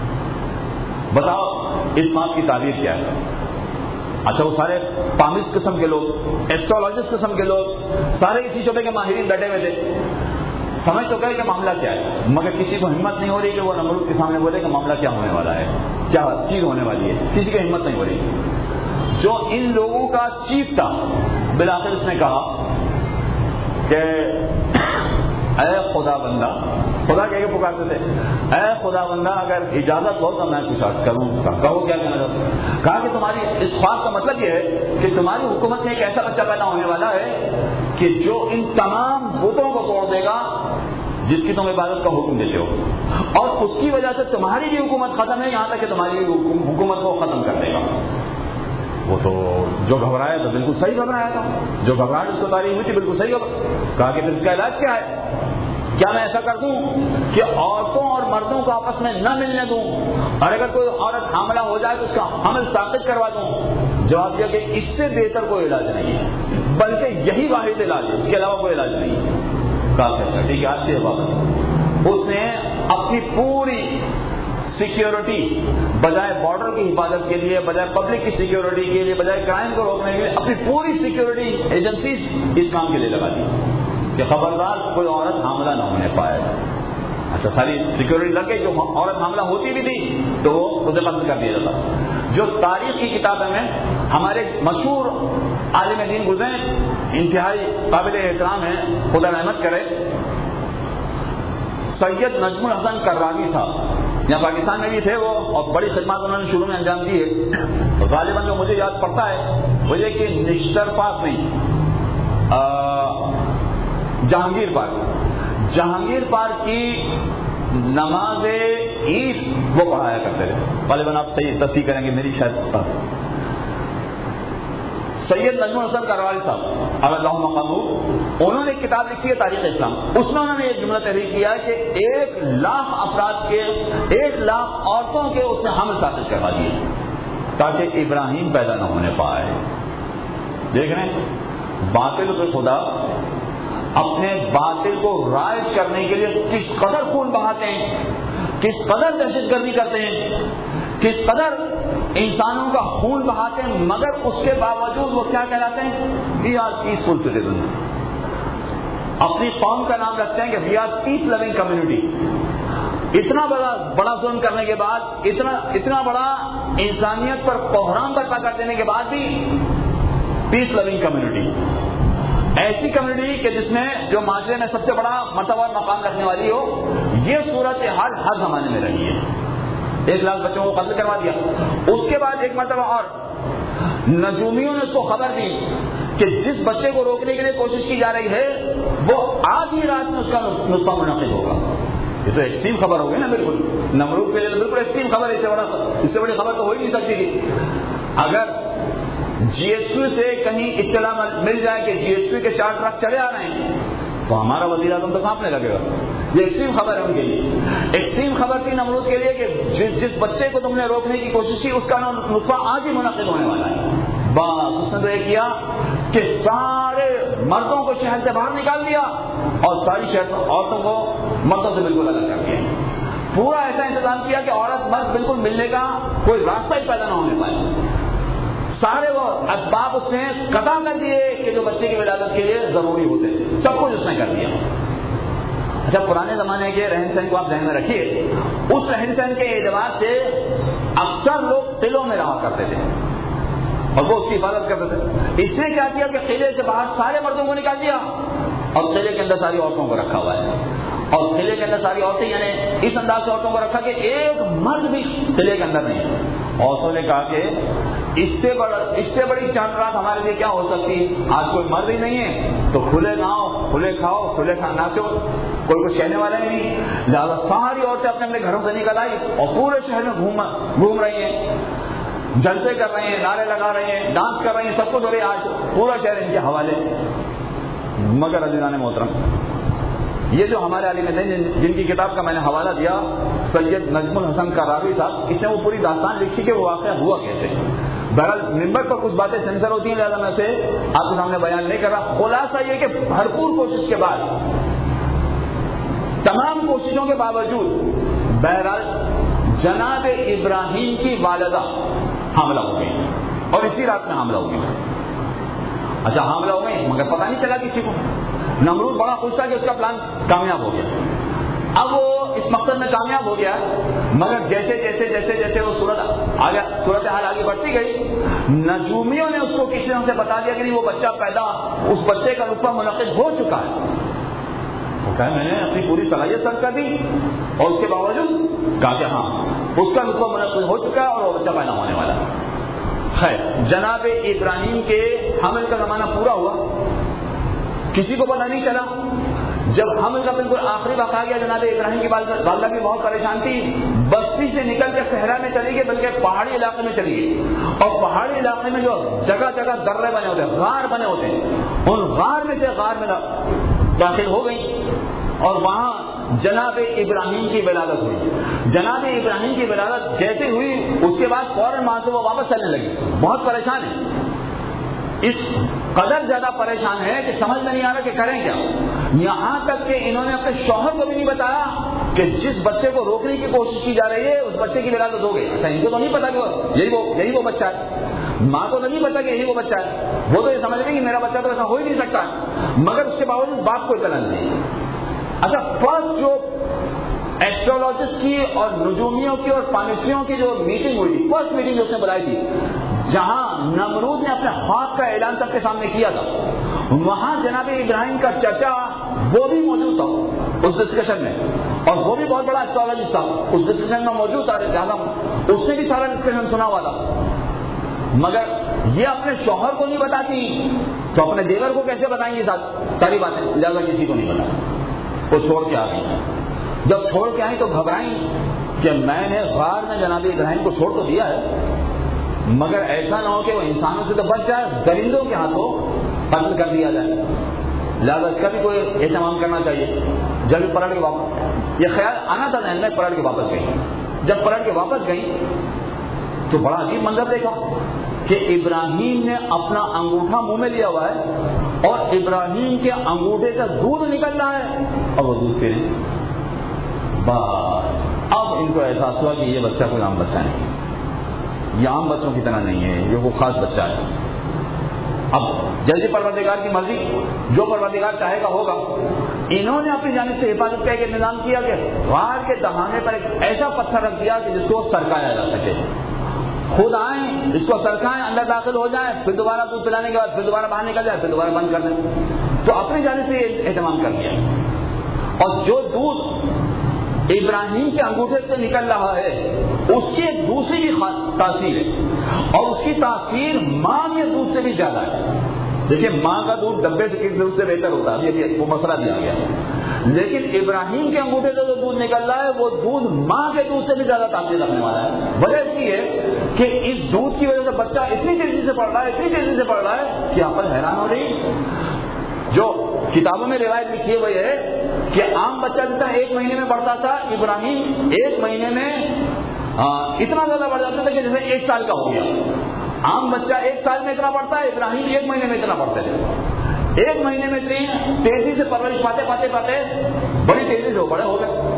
بتاؤ اس خواب کی تعبیر کیا ہے؟ اچھا وہ سارے پامسٹ قسم کے لوگ، ایسٹرولوجسٹ قسم کے لوگ، سارے اسی شعبے کے ماہرین بیٹھے ہوئے تھے. سمجھ تو گئے کہ معاملہ کیا ہے مگر کسی کو ہمت نہیں ہو رہی کہ وہ نمرود کے سامنے بولے کہ معاملہ کیا ہونے والا ہے، کیا چیز ہونے والی ہے. کسی کی ہمت نہیں ہو رہی. جو ان لوگوں کا چیف تھا بالآخر اس نے کہا کہ اے خدا بندہ، خدا کہہ کے پکارتے تھے، اے خدا بندہ اگر اجازت ہو تو میں کچھ عرض کروں. کہو کیا کہنا چاہتے؟ کہا کہ تمہاری اس خواب کا مطلب یہ ہے کہ تمہاری حکومت میں ایک ایسا بچہ پیدا ہونے والا ہے کہ جو ان تمام بتوں کو توڑ دے گا جس کی تم عبادت کا حکم دیتے ہو، اور اس کی وجہ سے تمہاری بھی حکومت ختم ہے، یہاں تک کہ تمہاری بھی حکومت کو ختم کر دے گا. وہ تو جو گھبرایا تو بالکل صحیح گھبرایا تھا، جو گھبراہٹ اس کو تاریخ ہوئی تھی بالکل صحیح گھبرایا. کہا کہ پھر اس کا علاج کیا ہے؟ کیا میں ایسا کر دوں کہ عورتوں اور مردوں کو آپس میں نہ ملنے دوں اور اگر کوئی عورت حاملہ ہو جائے تو اس کا حمل ثابت کروا دوں؟ جواب دیا کہ اس سے بہتر کوئی علاج نہیں ہے بلکہ یہی واحد علاج ہے، اس کے علاوہ کوئی علاج نہیں ہے. کہا کہ ٹھیک ہے آج سے بات. اس نے اپنی پوری سیکیورٹی بجائے بارڈر کی حفاظت کے لیے، بجائے پبلک کی سیکیورٹی کے لیے، بجائے کرائم کو روکنے کے لیے اپنی پوری سیکیورٹی ایجنسیز اس کام کے لیے لگا دی کہ خبردار کوئی عورت حاملہ نہ ہونے پائے. اچھا ساری سیکیورٹی لگ گئی. جو عورت حاملہ ہوتی بھی تھی تو وہ اسے قتل کر دیا جاتا. جو تاریخ کی کتابیں میں ہمارے مشہور عالم دین گزرے انتہائی قابل احترام ہیں، خدا رحمت کرے، سید نجم الحسن کراوی صاحب یہاں پاکستان میں بھی تھے وہ، اور بڑی خدمات انہوں نے شروع میں انجام دی ہے۔ غالباً جو مجھے یاد پڑتا ہے وہ یہ کہ نشتر پاک نہیں، جہانگیر پارک جہانگیر پارک کی نماز عید وہ پڑھایا کرتے تھے۔ غالباً آپ صحیح تصدیق کریں گے میری شاید۔ سید نجم الحسن کراوی صاحب اللہ مقامہ، انہوں نے ایک کتاب لکھی ہے تاریخ اسلام، اس میں انہوں نے یہ جملہ تحریر کیا ہے کہ ایک لاکھ افراد کے، ایک لاکھ عورتوں کے اس نے حمل ثابت کروا دیے تاکہ ابراہیم پیدا نہ ہونے پائے۔ دیکھ رہے ہیں باطل کے خدا اپنے باطل کو رائج کرنے کے لیے کس قدر خون بہاتے ہیں، کس قدر دہشت گردی کرتے ہیں، کس قدر انسانوں کا خون بہاتے ہیں، مگر اس کے باوجود وہ کیا کہلاتے ہیں؟ We are peaceful citizens. اپنی قوم کا نام رکھتے ہیں کہ we are piece living community. اتنا بڑا بڑا ظلم کرنے کے بعد، اتنا اتنا بڑا انسانیت پر بحران برپا کر دینے کے بعد بھی پیس لونگ کمیونٹی، ایسی کمیونٹی کہ جس میں جو معاشرے میں سب سے بڑا مرتبہ اور مقام رکھنے والی ہو، یہ صورت حال ہر زمانے میں رہی ہے۔ ایک لاکھ بچوں کو قتل کروا دیا، اس کے بعد ایک مرتبہ اور نجومیوں نے اس کو خبر دی کہ جس بچے کو روکنے کے لیے کوشش کی جا رہی ہے وہ آج ہی رات میں اس کا نطفہ منعقد ہوگا۔ یہ تو ایکسٹریم خبر ہو گئی نا، بالکل نمرود کے لیے بالکل ایکسٹریم خبر، اس سے بڑا اس سے بڑی خبر تو ہو ہی نہیں سکتی تھی۔ اگر جی ایس پی سے کہیں اطلاع مل جائے کہ جی ایس پی کے چار ٹرک چلے آ رہے ہیں تو ہمارا وزیر اعظم تو کانپنے لگے گا۔ یہ ایکسٹریم خبر ہے ان کے لیے، ایکسٹریم خبر تھی نمرود کے لیے کہ جس جس بچے کو تم نے روکنے کی کوشش کی اس کا نطفہ آج ہی منعقد ہونے والا ہے۔ بس اس نے تو یہ کیا کہ سارے مردوں کو شہر سے باہر نکال دیا اور ساری شہر عورتوں کو مردوں سے بالکل الگ کر دیا۔ پورا ایسا انتظام کیا کہ عورت مرد بالکل ملنے کا کوئی راستہ ہی پیدا نہ ہونے پائے۔ سارے وہ اسباب اس نے قطع کر دیے کہ جو بچے کی ولادت کے لیے ضروری ہوتے تھے، سب کچھ اس نے کر دیا۔ اچھا، پرانے زمانے کے رہن سہن کو آپ ذہن میں رکھیے، اس رہن سہن کے اعتبار سے اکثر لوگ قلعوں میں رہا کرتے تھے اور وہ اس کی حفاظت کرتے تھے۔ اس نے کیا کیا کہ قلعے سے باہر سارے مردوں کو نکال دیا اور قلعے کے اندر ساری عورتوں کو رکھا ہوا ہے، اور قلعے کے اندر ساری عورتیں، یعنی اس انداز سے عورتوں کو رکھا کہ ایک مرد بھی قلعے کے اندر نہیں ہے۔ عورتوں نے کہا کہ اس سے بڑا اس سے بڑی چاند رات ہمارے لیے کیا ہو سکتی، آج کوئی مرد ہی نہیں ہے تو کھلے ناؤ، کھلے کھاؤ، کھلے کھانا ناچو، کوئی کچھ کہنے والا ہی نہیں۔ لہٰذا ساری عورتیں اپنے اپنے گھروں سے نکل آئی اور پورے شہر میں گھوم گھوم رہی ہیں، جلسے کر رہے ہیں، نعرے لگا رہے ہیں، ڈانس کر رہے ہیں، سب کچھ ہو رہی ہے، آج پورا شہر ان کے حوالے۔ مگر عزیزان محترم، یہ جو ہمارے عالم تھے جن کی کتاب کا میں نے حوالہ دیا، سید نجم الحسن کراوی صاحب، اس نے وہ پوری داستان لکھی کہ وہ واقعہ ہوا کیسے۔ بہرحال ممبر پر کچھ باتیں سینسر ہوتی ہیں، لہٰذا میں اسے آپ کے سامنے بیان نہیں کر رہا۔ خلاصہ یہ کہ بھرپور کوشش کے بعد، تمام کوششوں کے باوجود، بہرحال جناب ابراہیم کی والدہ حاملہ ہو گئی اور اسی رات میں حاملہ ہو گئی۔ اچھا، حاملہ ہو گئی مگر پتہ نہیں چلا کسی کو۔ نمرود بڑا خوش تھا کہ اس کا پلان کامیاب ہو گیا۔ اب وہ اس مقصد میں کامیاب ہو گیا، مگر جیسے جیسے جیسے جیسے وہ صورت آگے صورت حال آگے بڑھتی گئی، نجومیوں نے اس کو کسی طرح سے بتا دیا کہ نہیں، وہ بچہ پیدا، اس بچے کا نطفہ منعقد ہو چکا ہے۔ وہ کہا میں نے اپنی پوری صلاحیت صرف کر دی اور اس کے باوجود کہا کہ ہاں اس کا نطفہ منعقد ہو چکا ہے اور وہ بچہ پیدا ہونے والا ہے۔ خیر، جناب ابراہیم کے حمل کا زمانہ پورا ہوا، کسی کو پتہ نہیں چلا۔ جب حمل کا بالکل آخری وقت آ گیا، جناب ابراہیم کی والدہ بھی بہت پریشان تھی، بستی سے نکل کے صحرا میں چلی گئی، بلکہ پہاڑی علاقے میں چلی گئی، اور پہاڑی علاقے میں جو جگہ جگہ درے بنے ہوتے ہیں، غار بنے ہوتے ہیں، ان غار میں سے غار میں داخل ہو گئی اور وہاں جناب ابراہیم کی ولادت ہوئی۔ جناب ابراہیم کی ولادت جیسے ہوئی اس کے بعد فوراً وہاں سے وہ واپس چلنے لگی، بہت پریشان ہے، اس قدر زیادہ پریشان ہے کہ سمجھ میں نہیں آ رہا کہ کریں کیا۔ یہاں تک کہ انہوں نے اپنے شوہر کو بھی نہیں بتایا کہ جس بچے کو روکنے کی کوشش کی جا رہی ہے اس بچے کی ولادت ہو گئی۔ اچھا، ان کو تو نہیں پتا کہ یہی وہ یہی وہ بچہ ہے، ماں کو تو نہیں پتا کہ یہی وہ بچہ ہے، وہ تو یہ سمجھ رہی کہ میرا بچہ تو ایسا ہو ہی نہیں سکتا، مگر اس کے باوجود باپ کو اطلاع نہیں۔ اچھا، فرسٹ جو ایسٹرولوجسٹ کی اور نجومیوں کی اور پانسریوں کی جو میٹنگ ہوئی تھی، فرسٹ میٹنگ جو اس نے بلائی تھی، جہاں نمرود نے اپنے خواب کا اعلان سب کے سامنے کیا تھا، وہاں جناب ابراہیم کا چچا وہ بھی موجود تھا اس ڈسکشن میں، اور وہ بھی بہت بڑا ایسٹرولوجسٹ تھا، اس ڈسکشن میں موجود تھا، لہٰذا اس نے بھی سارا ڈسکشن سنا ہوا تھا، مگر یہ اپنے شوہر کو نہیں بتاتی تو اپنے دیور کو کیسے بتائیں گی ساری باتیں، لہٰذا کسی کو نہیں بتایا، وہ چھوڑ کے آ گئی۔ جب چھوڑ کے آئی تو گھبرائیں کہ میں نے غار میں جناب ابراہیم کو چھوڑ تو دیا ہے، مگر ایسا نہ ہو کہ وہ انسانوں سے تو بچ جائے، درندوں کے ہاتھوں قتل کر دیا جائے، لہٰذا اس کا بھی کوئی اہتمام کرنا چاہیے۔ جب پلٹ کے واپس یہ خیال آنا تھا ذہن میں، پلٹ کے واپس گئی۔ جب پلٹ کے واپس گئی تو بڑا عجیب منظر دیکھا کہ ابراہیم نے اپنا انگوٹھا منہ میں لیا ہوا ہے اور ابراہیم کے انگوٹھے سے دودھ نکل رہا ہے اور وہ دودھ پی رہے ہیں۔ بس اب ان کو احساس ہوا کہ یہ بچہ کوئی عام بچہ نہیں، یہ عام بچوں کی طرح نہیں ہے، یہ وہ خاص بچہ ہے۔ اب جیسے پروردگار کی مرضی، جو پروردگار چاہے گا ہوگا۔ انہوں نے اپنی جانب سے حفاظت کا ایک انتظام کیا کہ غار کے دہانے پر ایک ایسا پتھر رکھ دیا کہ جس کو سرکایا جا سکے، خود آئیں اس کو سرکائیں، اندر داخل ہو جائیں، پھر دوبارہ دودھ پلانے کے بعد پھر دوبارہ باہر نکل جائے، پھر دوبارہ بند کر دیں۔ تو اپنی جانب سے یہ اہتمام کر دیا، اور جو دودھ ابراہیم کے انگوٹھے سے نکل رہا ہے اس کی ایک دوسری بھی تاثیر ہے، اور اس کی تاثیر ماں کے دودھ سے بھی زیادہ ہے۔ دیکھیے ماں کا دودھ ڈبے سے کس دودھ سے بہتر ہوتا ہے، یہ وہ مسئلہ دیا گیا، لیکن ابراہیم کے انگوٹھے سے جو دودھ نکل رہا ہے وہ دودھ ماں کے دودھ سے بھی زیادہ تاثیر رکھنے والا ہے۔ وجہ اس کی ہے کہ اس دودھ کی وجہ سے بچہ اتنی تیزی سے پڑھ رہا ہے اتنی تیزی سے پڑھ رہا ہے کہ آپ حیران ہو رہی۔ جو کتابوں میں روایت لکھی ہے وہ یہ ہے کہ عام بچہ جتنا ایک مہینے میں بڑھتا تھا، ابراہیم ایک مہینے میں اتنا زیادہ بڑھ جاتا تھا کہ جیسے ایک سال کا ہو گیا۔ عام بچہ ایک سال میں اتنا بڑھتا ہے، ابراہیم ایک مہینے میں اتنا بڑھتے تھے۔ ایک مہینے میں اتنی تیزی سے پرورش پاتے پاتے پاتے بڑی تیزی سے وہ بڑے ہو گئے۔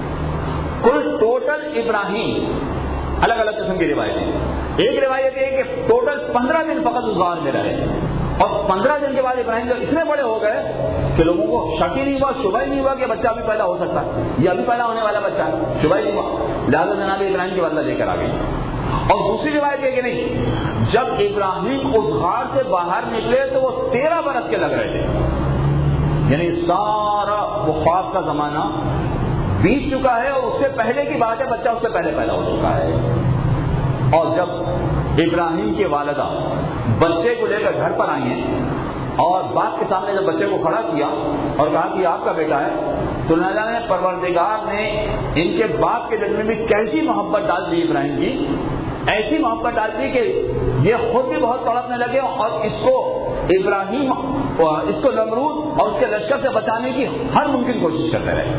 کل ٹوٹل ابراہیم الگ الگ قسم کی روایتیں، ایک روایت یہ کہ ٹوٹل پندرہ دن فقط اس غار میں رہے، اور پندرہ دن کے بعد ابراہیم جب اتنے بڑے ہو گئے کہ لوگوں کو شک ہی نہیں ہوا، شبہ ہی نہیں ہوا کہ بچہ ابھی پیدا ہو سکتا ہے، یہ ابھی پیدا ہونے والا بچہ ہے، شبہ ہی نہیں ہوا، لہٰذا جناب ابراہیم کی والدہ لے کر آ گئی۔ اور دوسری روایت ہے کہ نہیں، جب ابراہیم اس غار سے باہر نکلے تو وہ تیرہ برس کے لگ رہے تھے، یعنی سارا وہ خواب کا زمانہ بیت چکا ہے، اور اس سے پہلے کی بات ہے بچہ اس سے پہلے پیدا ہو چکا ہے۔ اور جب ابراہیم کی والدہ بچے کو لے کر گھر پر آئی ہیں اور باپ کے سامنے جب بچے کو کھڑا کیا اور کہا کہ آپ کا بیٹا ہے، تو نہ جانے پروردگار نے ان کے باپ کے دل میں بھی کیسی محبت ڈال دی ابراہیم کی، ایسی محبت ڈال دی کہ یہ خود بھی بہت تڑپنے لگے اور اس کو ابراہیم اس کو نمرود اور اس کے لشکر سے بچانے کی ہر ممکن کوشش کرتے رہے۔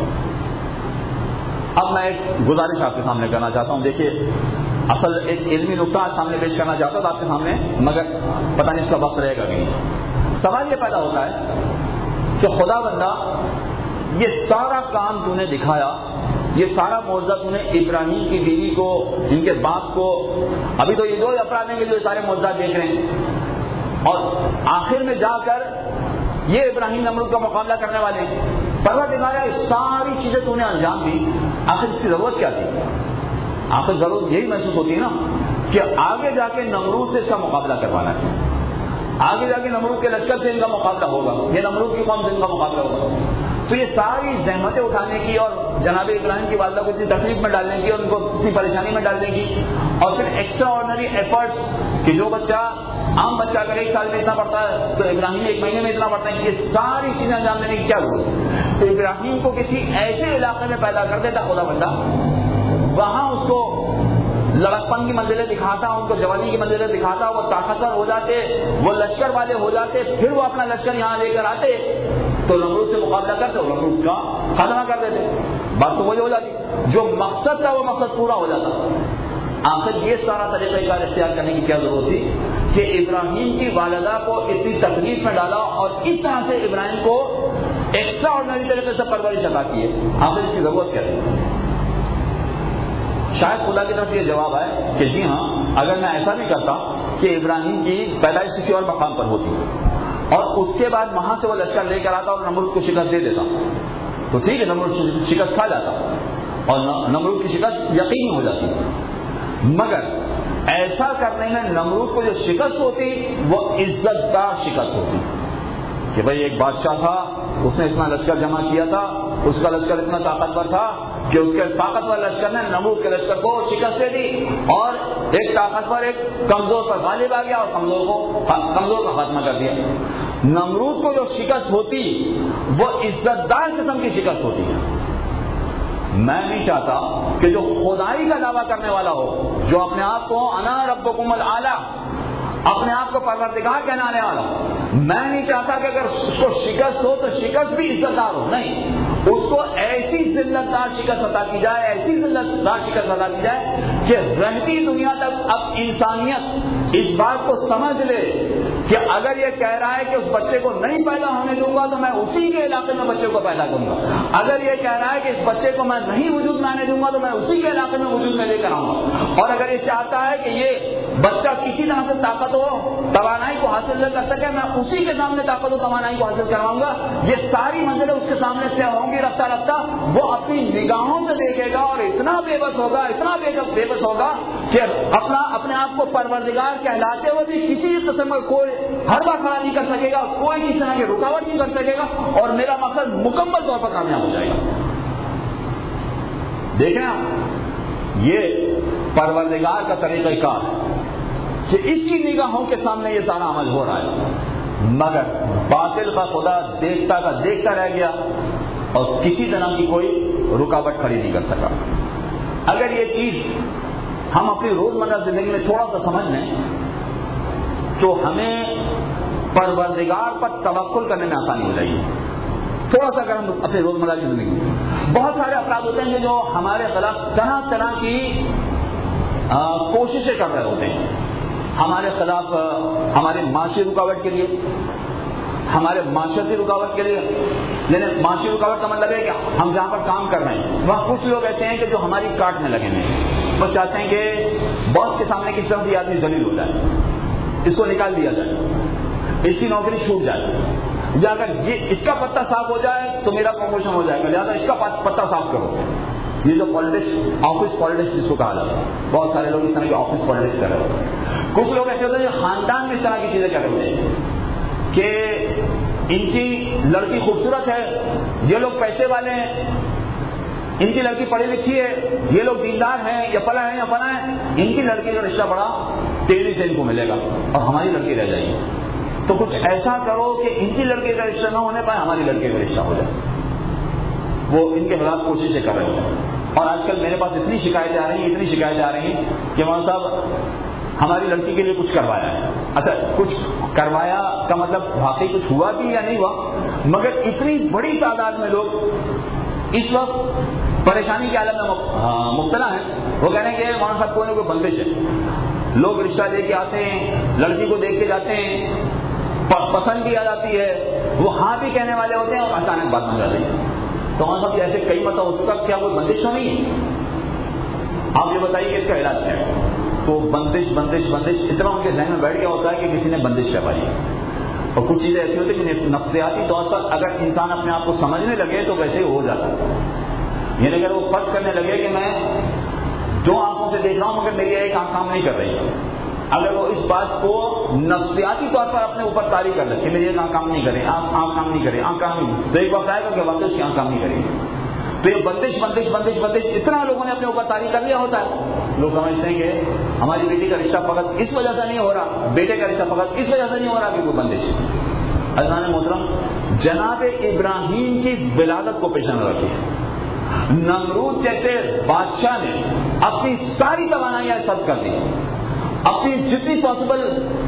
اب میں ایک گزارش آپ کے سامنے کرنا چاہتا ہوں، دیکھیے اصل ایک علمی نقطہ سامنے پیش کرنا چاہتا تھا آپ کے سامنے، مگر پتہ نہیں اس کا وقت رہے گا نہیں۔ سوال یہ پیدا ہوتا ہے کہ خدا بندہ یہ سارا کام تو نے دکھایا، یہ سارا معجزہ تو نے ابراہیم کی بیوی کو، ان کے باپ کو، ابھی تو یہ دو افراد ہیں کہ جو سارے معجزات دیکھ رہے ہیں، اور آخر میں جا کر یہ ابراہیم نمرود کا مقابلہ کرنے والے ہیں، پروردگار یہ ساری چیزیں تو نے انجام دی، آخر اس کی ضرورت کیا تھی؟ آخر ضرورت یہی محسوس ہوتی ہے نا کہ آگے جا کے نمرود سے اس کا مقابلہ کروانا ہے، آگے جا کے نمرود کے لشکر سے ان کا مقابلہ ہوگا، یہ نمرود کی قوم سے ان کا مقابلہ ہوگا۔ تو یہ ساری زحمتیں اٹھانے کی اور جناب ابراہیم کی والدہ کو اتنی تکلیف میں ڈالنے کی اور ان کو اتنی پریشانی میں ڈالنے کی، اور پھر ایکسٹرا آرڈنری ایفرٹس کہ جو بچہ عام بچہ اگر ایک سال میں اتنا پڑتا ہے تو ابراہیم ایک مہینے میں اتنا پڑتا ہے، یہ ساری چیزیں انجام دینے کی کیا ضرورت؟ تو ابراہیم کو کسی ایسے علاقے میں پیدا کر دیتا خدا بندہ، وہاں اس کو لڑکپن کی منزلیں دکھاتا، ان کو جوانی کی منزلیں دکھاتا، وہ طاقتور ہو جاتے، وہ لشکر والے ہو جاتے، پھر وہ اپنا لشکر یہاں لے کر آتے تو نمرود سے مقابلہ کرتے اور نمرود کا خاتمہ کر دیتے، بات تو وہی ہو جاتی، جو مقصد تھا وہ مقصد پورا ہو جاتا۔ آخر یہ سارا طریقہ کار اختیار کرنے کی کیا ضرورت تھی کہ ابراہیم کی والدہ کو اتنی تکلیف میں ڈالا اور اس طرح سے ابراہیم کو ایکسٹرا آرڈنری طریقے سے پرورش عطا کی ہے، آخر اس کی ضرورت کیا تھی؟ شاید خدا کی طرف سے یہ جواب ہے کہ جی ہاں، اگر میں ایسا نہیں کرتا کہ ابراہیم کی پیدائش کسی اور مقام پر ہوتی اور اس کے بعد وہاں سے وہ لشکر لے کر آتا اور نمرود کو شکست دے دیتا تو ٹھیک ہے، نمرود شکست کھا جاتا، اور نمرود کی شکست یقینی ہو جاتی. مگر ایسا کرنے میں نمرود کو جو شکست ہوتی وہ عزت دار شکست ہوتی کہ بھائی ایک بادشاہ تھا, اس نے اتنا لشکر جمع کیا تھا, اس کا لشکر اتنا طاقتور تھا کہ اس کے طاقتور لشکر نے نمرود کے لشکر کو شکست دے دی, اور ایک طاقتور ایک کمزور پر غالب آ گیا اور کمزور کو کمزور کا خاتمہ کر دیا. نمرود کو جو شکست ہوتی وہ عزت دار قسم کی شکست ہوتی ہے. میں نہیں چاہتا کہ جو خدائی کا دعویٰ کرنے والا ہو, جو اپنے آپ کو انا ربکم الاعلی, اپنے آپ کو پروردگار کہلانے والا ہو, میں نہیں چاہتا کہ اگر اس کو شکست ہو تو شکست بھی عزت دار ہو. نہیں, اس کو ایسی ذلت دار شکست عطا کی جائے, ایسی ذلت دار شکست عطا کی جائے کہ رہتی دنیا تک اب انسانیت اس بات کو سمجھ لے کہ اگر یہ کہہ رہا ہے کہ اس بچے کو نہیں پیدا ہونے دوں گا تو میں اسی کے علاقے میں بچے کو پیدا کروں گا. اگر یہ کہہ رہا ہے کہ اس بچے کو میں نہیں وجود میں آنے دوں گا تو میں اسی کے علاقے میں وجود میں لے کر آؤں گا. اور اگر یہ چاہتا ہے کہ یہ بچہ کسی طرح سے طاقت ہو توانائی کو حاصل نہ کر سکے, میں اسی کے سامنے طاقت و توانائی کو حاصل کرواؤں گا. یہ ساری منزلیں اس کے سامنے سے ہوں گی. رفتہ رفتہ وہ اپنی نگاہوں سے دیکھے گا اور اتنا بے بس ہوگا, اتنا بے بس ہوگا کہ اپنا اپنے آپ کو پروردگار کہلاتے ہوئے بھی کسی قسم کا کوئی ہر بار کھڑا نہیں کر سکے گا, کوئی کسی طرح کی رکاوٹ نہیں کر سکے گا, اور میرا مقصد مکمل طور پر کامیاب ہو جائے گا. دیکھیں آپ, یہ پروردگار کا طریقہ کار ہے کہ اس کی نگاہوں کے سامنے یہ سارا عمل ہو رہا ہے, مگر باطل کا خدا دیکھتا کا دیکھتا رہ گیا اور کسی طرح کی کوئی رکاوٹ کھڑی نہیں کر سکا. اگر یہ چیز ہم اپنی روزمرہ زندگی میں تھوڑا سا سمجھ لیں تو ہمیں پروردگار پر توکل کرنے میں آسانی ہو جائے گی. تھوڑا سا اگر ہم اپنے روزمرہ کی زندگی میں, بہت سارے افراد ہوتے ہیں جو ہمارے خلاف طرح طرح کی کوششیں کر رہے ہوتے ہیں, ہمارے خلاف ہمارے معاشی رکاوٹ کے لیے, ہمارے معاشرتی رکاوٹ کے لیے. یعنی معاشی رکاوٹ کا مطلب ہے کہ ہم جہاں پر کام کر رہے ہیں وہاں کچھ لوگ ایسے ہیں کہ جو ہماری کاٹنے لگے ہیں, وہ چاہتے ہیں کہ باس کے سامنے کس طرح سے آدمی ذلیل ہو جائے, اس کو نکال دیا جائے, اس کی نوکری چھوٹ جائے, یا اگر یہ اس کا پتہ صاف ہو جائے تو میرا پروموشن ہو جائے گا, لہٰذا اس کا پتہ صاف کرو. یہ جو پالیٹکس, آفس پالیٹکس جس کو کہا جاتا ہے, بہت سارے لوگ اس طرح کے آفس پالیٹکس کر رہے ہوتے ہیں. کچھ لوگ ایسے ہوتے ہیں جو خاندان میں اس طرح کی چیزیں کر رہے ہوتے ہیں کہ ان کی لڑکی خوبصورت ہے, یہ لوگ پیسے والے ہیں, ان کی لڑکی پڑھی لکھی ہے, یہ لوگ دیندار ہیں یا فلاں ہیں یا فلاں ہیں, ان کی لڑکی کا رشتہ بڑا تیزی سے ان کو ملے گا اور ہماری لڑکی رہ جائے گی. تو کچھ ایسا کرو کہ ان کی لڑکی کا رشتہ نہ ہونے پائے, ہماری لڑکی کا رشتہ ہو جائے. وہ ان کے خلاف کوششیں کر رہے ہیں. اور آج کل میرے پاس اتنی شکایتیں آ رہی ہیں اتنی شکایتیں آ رہی ہیں کہ مولانا صاحب ہماری لڑکی کے لیے کچھ کروایا ہے. اچھا, کچھ کروایا کا مطلب واقعی کچھ ہوا بھی یا نہیں ہوا, مگر اتنی بڑی تعداد میں لوگ اس وقت پریشانی کے عالم میں مبتلا ہیں. وہ کہہ رہے ہیں کہ مولانا صاحب کوئی نہ کوئی بندش ہے, لوگ رشتہ لے کے آتے ہیں, لڑکی کو دیکھ کے جاتے ہیں, پسند بھی آ جاتی ہے, وہ ہاں بھی کہنے والے ہوتے ہیں اور اچانک بات بن جاتی ہے. تو مولانا صاحب ایسے کئی مرتبہ ہو چکا, کیا کوئی بندش تو نہیں ہے؟ آپ یہ بتائیے کہ اس کا علاج کیا ہے؟ تو بندش بندش بندش اتنا ان کے ذہن میں بیٹھ گیا ہوتا ہے کہ کسی نے بندش کروائی ہے. اور کچھ چیزیں ایسی ہوتی ہیں کہ نفسیاتی طور پر اگر انسان اپنے آپ کو سمجھنے لگے تو ویسے ہی ہو جاتا ہے. یعنی اگر وہ فرض کرنے لگے کہ میں دو آنکھوں سے دیکھ رہا ہوں مگر میری ایک آنکھ کام نہیں کر رہی, اگر وہ اس بات کو نفسیاتی طور پر اپنے اوپر طاری کر لے کہ میری ایک آنکھ کام نہیں کرے, آنکھ آنکھ کام نہیں کرے, آنکھ کام نہیں, تو ایک وقت آئے گا کہ واقعی اس کی آنکھ کام نہیں کرے گی. تو یہ بندش بندش بندش بندش اتنا لوگوں نے اپنے اوپر طاری کر لیا ہوتا ہے. لوگ سمجھتے ہیں کہ ہماری بیٹی کا رشتہ فقط اس وجہ سے نہیں ہو رہا, بیٹے کا رشتہ فقط اس وجہ سے نہیں ہو رہا کہ کوئی بندش. عزیزان محترم, جناب ابراہیم کی ولادت کو پیش نظر رکھیے. نمرود جیسے بادشاہ نے اپنی ساری توانائیاں صرف کر دی, اپنی جتنی پاسبل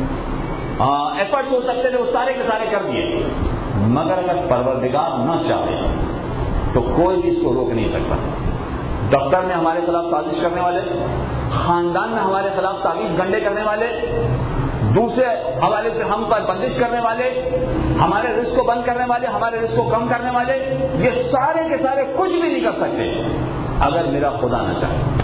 ایفرٹس ہو سکتے تھے وہ سارے کے سارے کر دیے, مگر اگر پروردگار نہ چاہے تو کوئی بھی اس کو روک نہیں سکتا. دفتر میں ہمارے خلاف سازش کرنے والے, خاندان میں ہمارے خلاف تعویذ گنڈے کرنے والے, دوسرے حوالے سے ہم پر بندش کرنے والے, ہمارے رزق کو بند کرنے والے, ہمارے رزق کو کم کرنے والے, یہ سارے کے سارے کچھ بھی نہیں کر سکتے اگر میرا خدا نہ چاہے.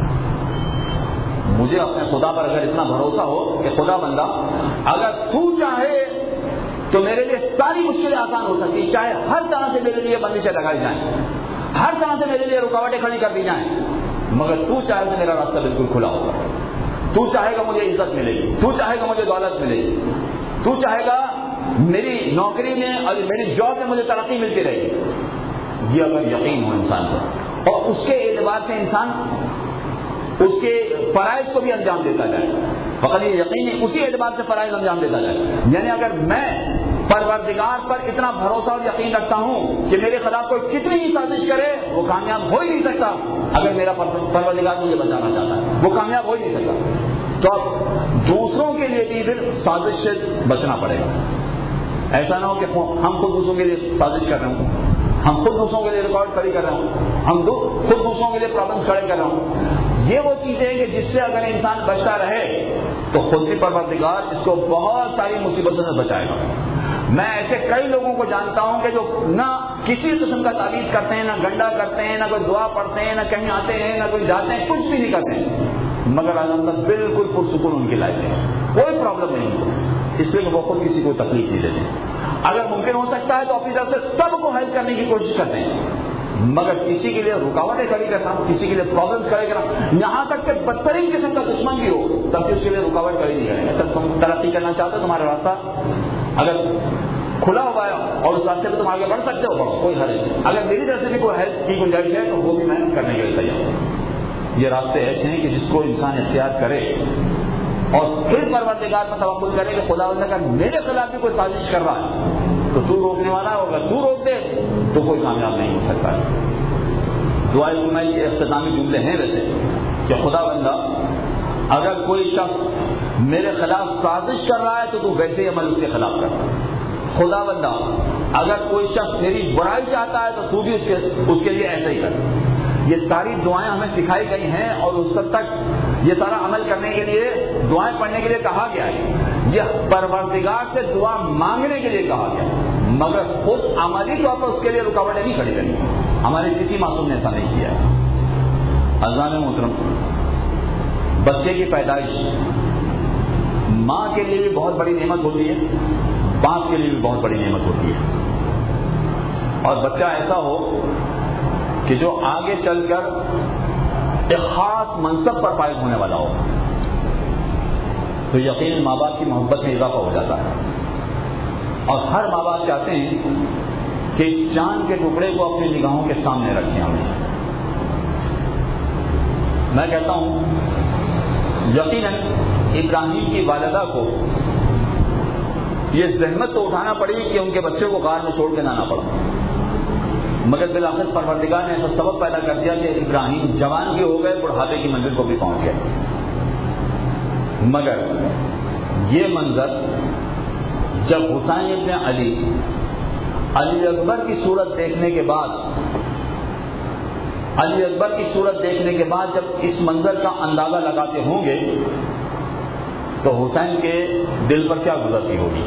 مجھے اپنے خدا پر اگر اتنا بھروسہ ہو کہ خدا بندہ اگر تو چاہے تو میرے لیے ساری مشکلیں آسان ہو سکتی, چاہے ہر طرح سے میرے لیے بندشیں لگائی جائیں, ہر طرح سے میرے لیے رکاوٹیں کھڑی کر دی جائیں، مگر تو چاہے تو میرا راستہ بالکل کھلا ہوگا. تو چاہے گا مجھے عزت ملے گی، تو چاہے گا مجھے دولت ملے گی، تو چاہے گا میری نوکری میں اور میری جاب میں مجھے ترقی ملتی رہے گی. یہ اگر یقین ہو انسان کو، اور اس کے اعتبار سے انسان اس کے فرائض کو بھی انجام دیتا جائے، فقط یہ یقین ہے اسی اعتبار سے فرائض انجام دیتا جائے. یعنی اگر میں پروردگار پر اتنا بھروسہ اور یقین رکھتا ہوں کہ میرے خلاف کوئی کتنی ہی سازش کرے وہ کامیاب ہو ہی نہیں سکتا، اگر میرا پروردگار مجھے بچانا چاہتا ہے وہ کامیاب ہو ہی نہیں سکتا. تو اب دوسروں کے لیے بھی پھر سازش سے بچنا پڑے گا. ایسا نہ ہو کہ ہم خود دوسروں کے لیے سازش کر رہے ہوں، ہم خود دوسروں کے لیے ریکارڈ کھڑی کر رہا ہوں، ہم خود دوسروں کے لیے پرابلم کھڑے کر رہا ہوں. یہ وہ چیزیں ہیں کہ جس سے اگر انسان بچتا رہے تو خود بھی پروردگار اس کو بہت ساری مصیبتوں سے بچائے گا. میں ایسے کئی لوگوں کو جانتا ہوں کہ جو نہ کسی قسم کا تعویذ کرتے ہیں، نہ گنڈا کرتے ہیں، نہ کوئی دعا پڑھتے ہیں، نہ کہیں آتے ہیں، نہ کوئی جاتے ہیں، کچھ بھی نہیں کرتے ہیں، مگر الحمدللہ بالکل پرسکون ان کی لائف ہے، کوئی پرابلم نہیں ان کو، اس لیے کہ وہ خود کسی کو تکلیف نہیں دیتے. اگر ممکن ہو سکتا ہے تو اپنی طرف سے سب کو ہیلپ کرنے کی کوشش کرتے ہیں، مگر کسی کے لیے رکاوٹیں کھڑی کرنا، کسی کے لیے پرابلم کھڑے کرنا، یہاں تک کہ بدترین قسم کا دشمن بھی ہو تب بھی اس کے لیے رکاوٹ کھڑی نہیں کرے. اگر تم ترقی کرنا چاہتے ہو، تمہارا راستہ اگر کھلا ہوا ہے اور اس راستے پہ تم آگے بڑھ سکتے ہو، بڑھو، کوئی حرج نہیں. اگر میری طرف سے بھی کوئی ہیلپ کی گنجائش ہے تو وہ بھی میں کرنے کے لیے تیار ہوں. یہ راستے ایسے ہیں کہ جس کو انسان اختیار کرے اور پھر پروردگار پر توکل کرے کہ خدا بندہ کا میرے خلاف بھی کوئی سازش کر رہا ہے تو تو روکنے والا ہے، اور اگر تو روک دے تو کوئی کامیاب نہیں ہو سکتا ہے. دعائے میں یہ اختتامی جملے ہیں ویسے کہ خدا بندہ اگر کوئی شخص میرے خلاف سازش کر رہا ہے تو تو ویسے ہی عمل اس کے خلاف کر. خدا بندہ اگر کوئی شخص میری برائی چاہتا ہے تو تو بھی اس کے اس کے لیے ایسا ہی کر. یہ ساری دعائیں ہمیں سکھائی گئی ہیں اور اس وقت تک یہ سارا عمل کرنے کے لیے دعائیں پڑھنے کے لیے کہا گیا ہے. یہ پروردگار سے دعا مانگنے کے لیے کہا گیا، مگر خود عملی طور پر اس کے لیے رکاوٹیں نہیں کھڑی کرنی. ہمارے کسی معصوم نے ایسا نہیں کیا ہے. اذان محترم، بچے کی پیدائش ماں کے لیے بھی بہت بڑی نعمت ہوتی ہے، باپ کے لیے بھی بہت بڑی نعمت ہوتی ہے. اور بچہ ایسا ہو کہ جو آگے چل کر ایک خاص منصب پر فائز ہونے والا ہو تو یقیناً ماں باپ کی محبت میں اضافہ ہو جاتا ہے. اور ہر ماں باپ چاہتے ہیں کہ اس چاند کے ٹکڑے کو اپنی نگاہوں کے سامنے رکھیں. ہمیں میں کہتا ہوں یقیناً ابراہیم کی والدہ کو یہ زحمت تو اٹھانا پڑی کہ ان کے بچے کو غار میں چھوڑ کے لانا پڑا، مگر بالآخر پروردگار نے ایسا سبب پیدا کر دیا کہ ابراہیم جوان بھی ہو گئے، بڑھاپے کی منزل کو بھی پہنچ گئے. مگر یہ منظر جب حسین ابن علی علی اکبر کی صورت دیکھنے کے بعد علی اکبر کی صورت دیکھنے کے بعد جب اس منظر کا اندازہ لگاتے ہوں گے تو حسین کے دل پر کیا گزرتی ہوگی.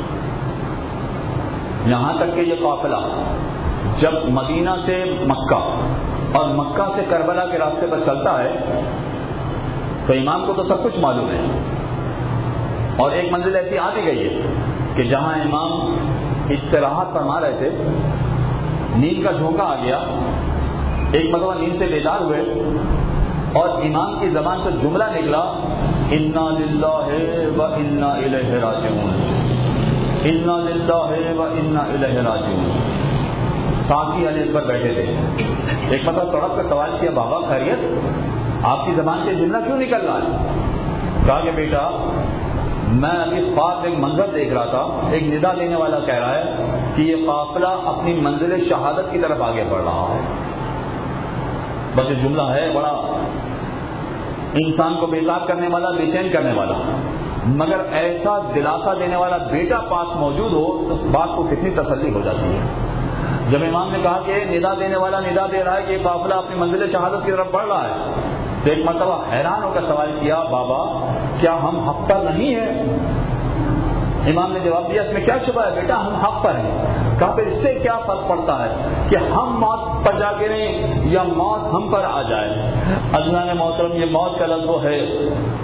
یہاں تک کہ یہ قافلہ جب مدینہ سے مکہ اور مکہ سے کربلا کے راستے پر چلتا ہے تو امام کو تو سب کچھ معلوم ہے، اور ایک منزل ایسی آ بھی گئی ہے کہ جہاں امام استراحت فرما رہے تھے، نیند کا جھونکا آ گیا. ایک مرتبہ نیند سے بیدار ہوئے اور امام کی زبان سے جملہ نکلا، انا للہ و انا الیہ راجعون، انا للہ و انا الیہ راجعون. ساتھی علی اکبر بیٹھے تھے. ایک مرتبہ تڑپ کر سوال کیا، بابا خیریت، آپ کی زبان سے جملہ کیوں نکل رہا ہے؟ کہا کہ بیٹا میں ابھی خواب ایک منظر دیکھ رہا تھا، ایک ندا دینے والا کہہ رہا ہے کہ یہ قافلہ اپنی منزل شہادت کی طرف آگے بڑھ رہا ہے. بس یہ جملہ ہے بڑا انسان کو بیزار کرنے والا، بے چین کرنے والا، مگر ایسا دلاسا دینے والا بیٹا پاس موجود ہو تو بات کو کتنی تسلی ہو جاتی ہے. جب امام نے کہا کہ ندا دینے والا ندا دے رہا ہے کہ یہ قافلہ اپنی منزل شہادت کی طرف بڑھ رہا ہے تو ایک مرتبہ حیران ہو کر سوال کیا، بابا کیا ہم حق پر نہیں ہیں؟ امام نے جواب دیا، اس میں کیا شبہ ہے بیٹا، ہم حق پر ہیں. کہا پھر اس سے کیا فرق پڑتا ہے کہ ہم موت پر جا کے نہیں یا موت ہم پر آ جائے. اللہ نے محترم یہ موت کا لفظ ہے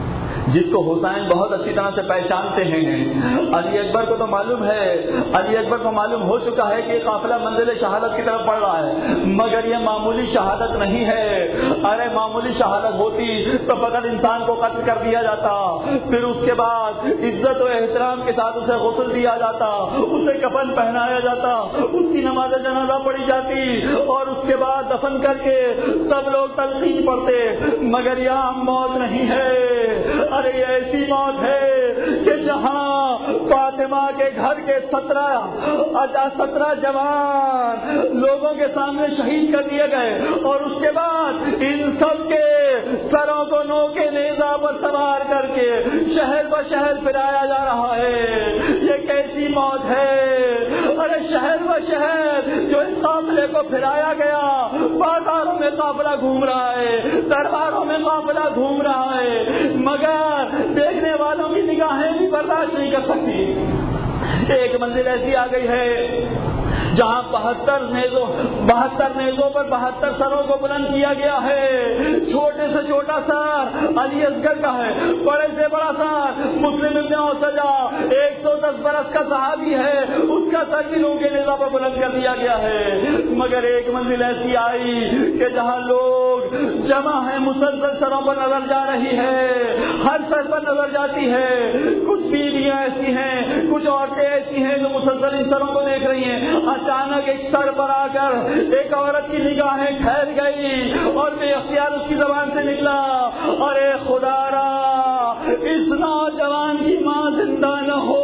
جس کو حسین بہت اچھی طرح سے پہچانتے ہیں. علی اکبر کو تو معلوم ہے علی اکبر کو معلوم ہو چکا ہے کہ قافلہ منزل شہادت کی طرف بڑھ رہا ہے، مگر یہ معمولی شہادت نہیں ہے. ارے معمولی شہادت ہوتی تو فقط انسان کو قتل کر دیا جاتا، پھر اس کے بعد عزت و احترام کے ساتھ اسے غسل دیا جاتا، اسے کفن پہنایا جاتا، اس کی نماز جنازہ پڑھی جاتی اور اس کے بعد دفن کر کے سب لوگ تلقین پڑھتے. مگر یہاں موت نہیں ہے، ارے ایسی موت ہے کہ جہاں فاطمہ کے گھر کے سترہ سترہ جوان لوگوں کے سامنے شہید کر دیے گئے اور اس کے بعد ان سب کے سروں کو نو کے نیزہ پر سوار کر کے شہر ب شہر پھرایا جا رہا ہے. یہ کیسی موت ہے؟ ارے شہر و شہر جو اس قافلے کو پھرایا گیا، بازاروں میں قافلہ گھوم رہا ہے، درباروں میں قافلہ گھوم رہا ہے، مگر دیکھنے والوں کی نگاہیں بھی برداشت نہیں کر سکتی. ایک منزل ایسی آ گئی ہے جہاں بہتر نیزوں بہتر نیزوں پر بہتر سروں کو بلند کیا گیا ہے. چھوٹے سے چھوٹا سر علی اصغر کا ہے، بڑے سے بڑا سر مسلم ابن اوسجا ایک سو دس برس کا صحابی ہے، اس کا سر بھی لوگوں کے نیزہ پر بلند کر دیا گیا ہے. مگر ایک منزل ایسی آئی کہ جہاں لوگ جمع ہیں، مسلسل سروں پر نظر جا رہی ہے، ہر سر پر نظر جاتی ہے. کچھ بیویاں ایسی ہیں، کچھ عورتیں ایسی ہیں جو مسلسل ان سروں کو دیکھ رہی ہیں. اچانک ایک سر پر آ کر ایک عورت کی نگاہیں ٹھہر گئی اور بے اختیار اس کی زبان سے نکلا، ارے خدا را اس نوجوان کی ماں زندہ نہ ہو.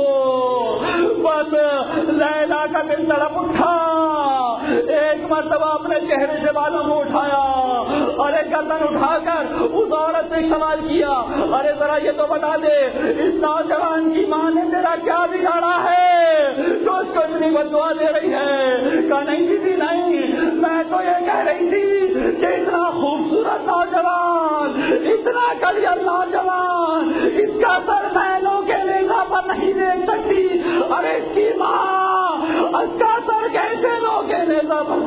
بس لیلا کا دل تڑپ اٹھا، ایک مرتبہ اپنے چہرے سے بالوں کو اٹھایا اور ایک گردن اٹھا کر اس عورت سے سوال کیا، ارے ذرا یہ تو بتا دے اس نوجوان کی ماں نے تیرا کیا بگاڑا ہے جو اس کو اتنی بددعا دے رہی ہے؟ کہا نہیں تھی نہیں، میں تو یہ کہہ رہی تھی کہ اتنا خوبصورت نوجوان، اتنا کلیل نوجوان، اس کا سر محلوں کے نیزہ پر نہیں دیکھ سکتی، ارے اس کی ماں اس کا سر کیسے لوگ کے نیزہ پر.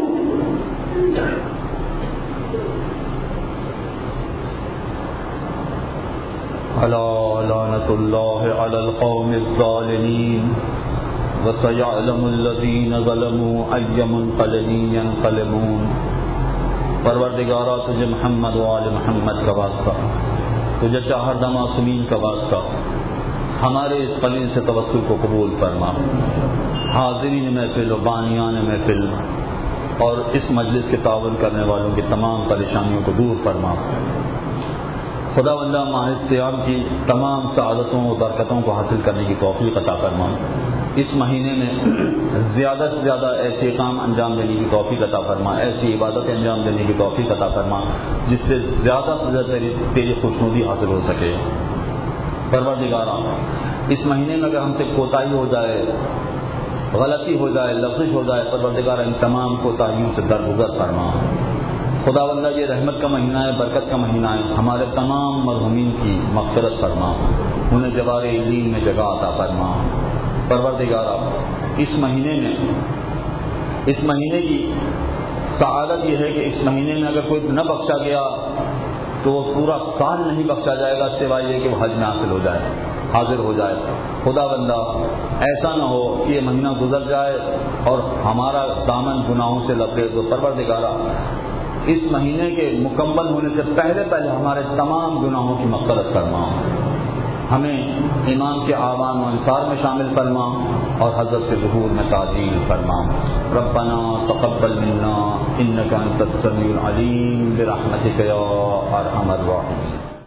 الا لعنت اللہ علی القوم الظالمین وسيعلم الذين ظلموا أي منقلب ينقلبون. پروردگارا تجھے محمد و آل محمد کا واسطہ، تجھے چاہردہ معصومین کا واسطہ، ہمارے اس قلیل سے توسل کو قبول فرما. حاضرین محفل و بانیان محفل اور اس مجلس کے تعاون کرنے والوں کی تمام پریشانیوں کو دور فرما. خدا بندہ ماہ صیام کی تمام سعادتوں و برکتوں کو حاصل کرنے کی توفیق عطا فرما. اس مہینے میں زیادہ سے زیادہ ایسے کام انجام دینے کی توفیق عطا فرما، ایسی عبادتیں انجام دینے کی توفیق عطا فرما جس سے زیادہ سے زیادہ تیری خوشنودی حاصل ہو سکے. پروردگارا اس مہینے میں اگر ہم سے کوتاہی ہو جائے، غلطی ہو جائے، لفظ ہو جائے، پروردگارا ان تمام کوتاہیوں سے درگزر فرما. خدا بندہ یہ رحمت کا مہینہ ہے، برکت کا مہینہ ہے، ہمارے تمام مرحومین کی مغفرت فرما، انہیں جوار علین میں جگہ عطا فرما. پروردگارا اس مہینے میں اس مہینے کی سعادت یہ ہے کہ اس مہینے میں اگر کوئی نہ بخشا گیا تو وہ پورا سال نہیں بخشا جائے گا سوائے یہ کہ وہ حج میں حاصل ہو جائے، حاضر ہو جائے. خدا بندہ ایسا نہ ہو کہ یہ مہینہ گزر جائے اور ہمارا دامن گناہوں سے لپیٹ دو. پروردگارا اس مہینے کے مکمل ہونے سے پہلے پہلے ہمارے تمام گناہوں کی مغفرت فرما، ہمیں ایمان کے آوان و انصار میں شامل فرما اور حضرت سے ظہور میں تعجیل فرما. ربنا تقبل منا انک انت السمیع العلیم برحمتک یا ارحم الراحمین.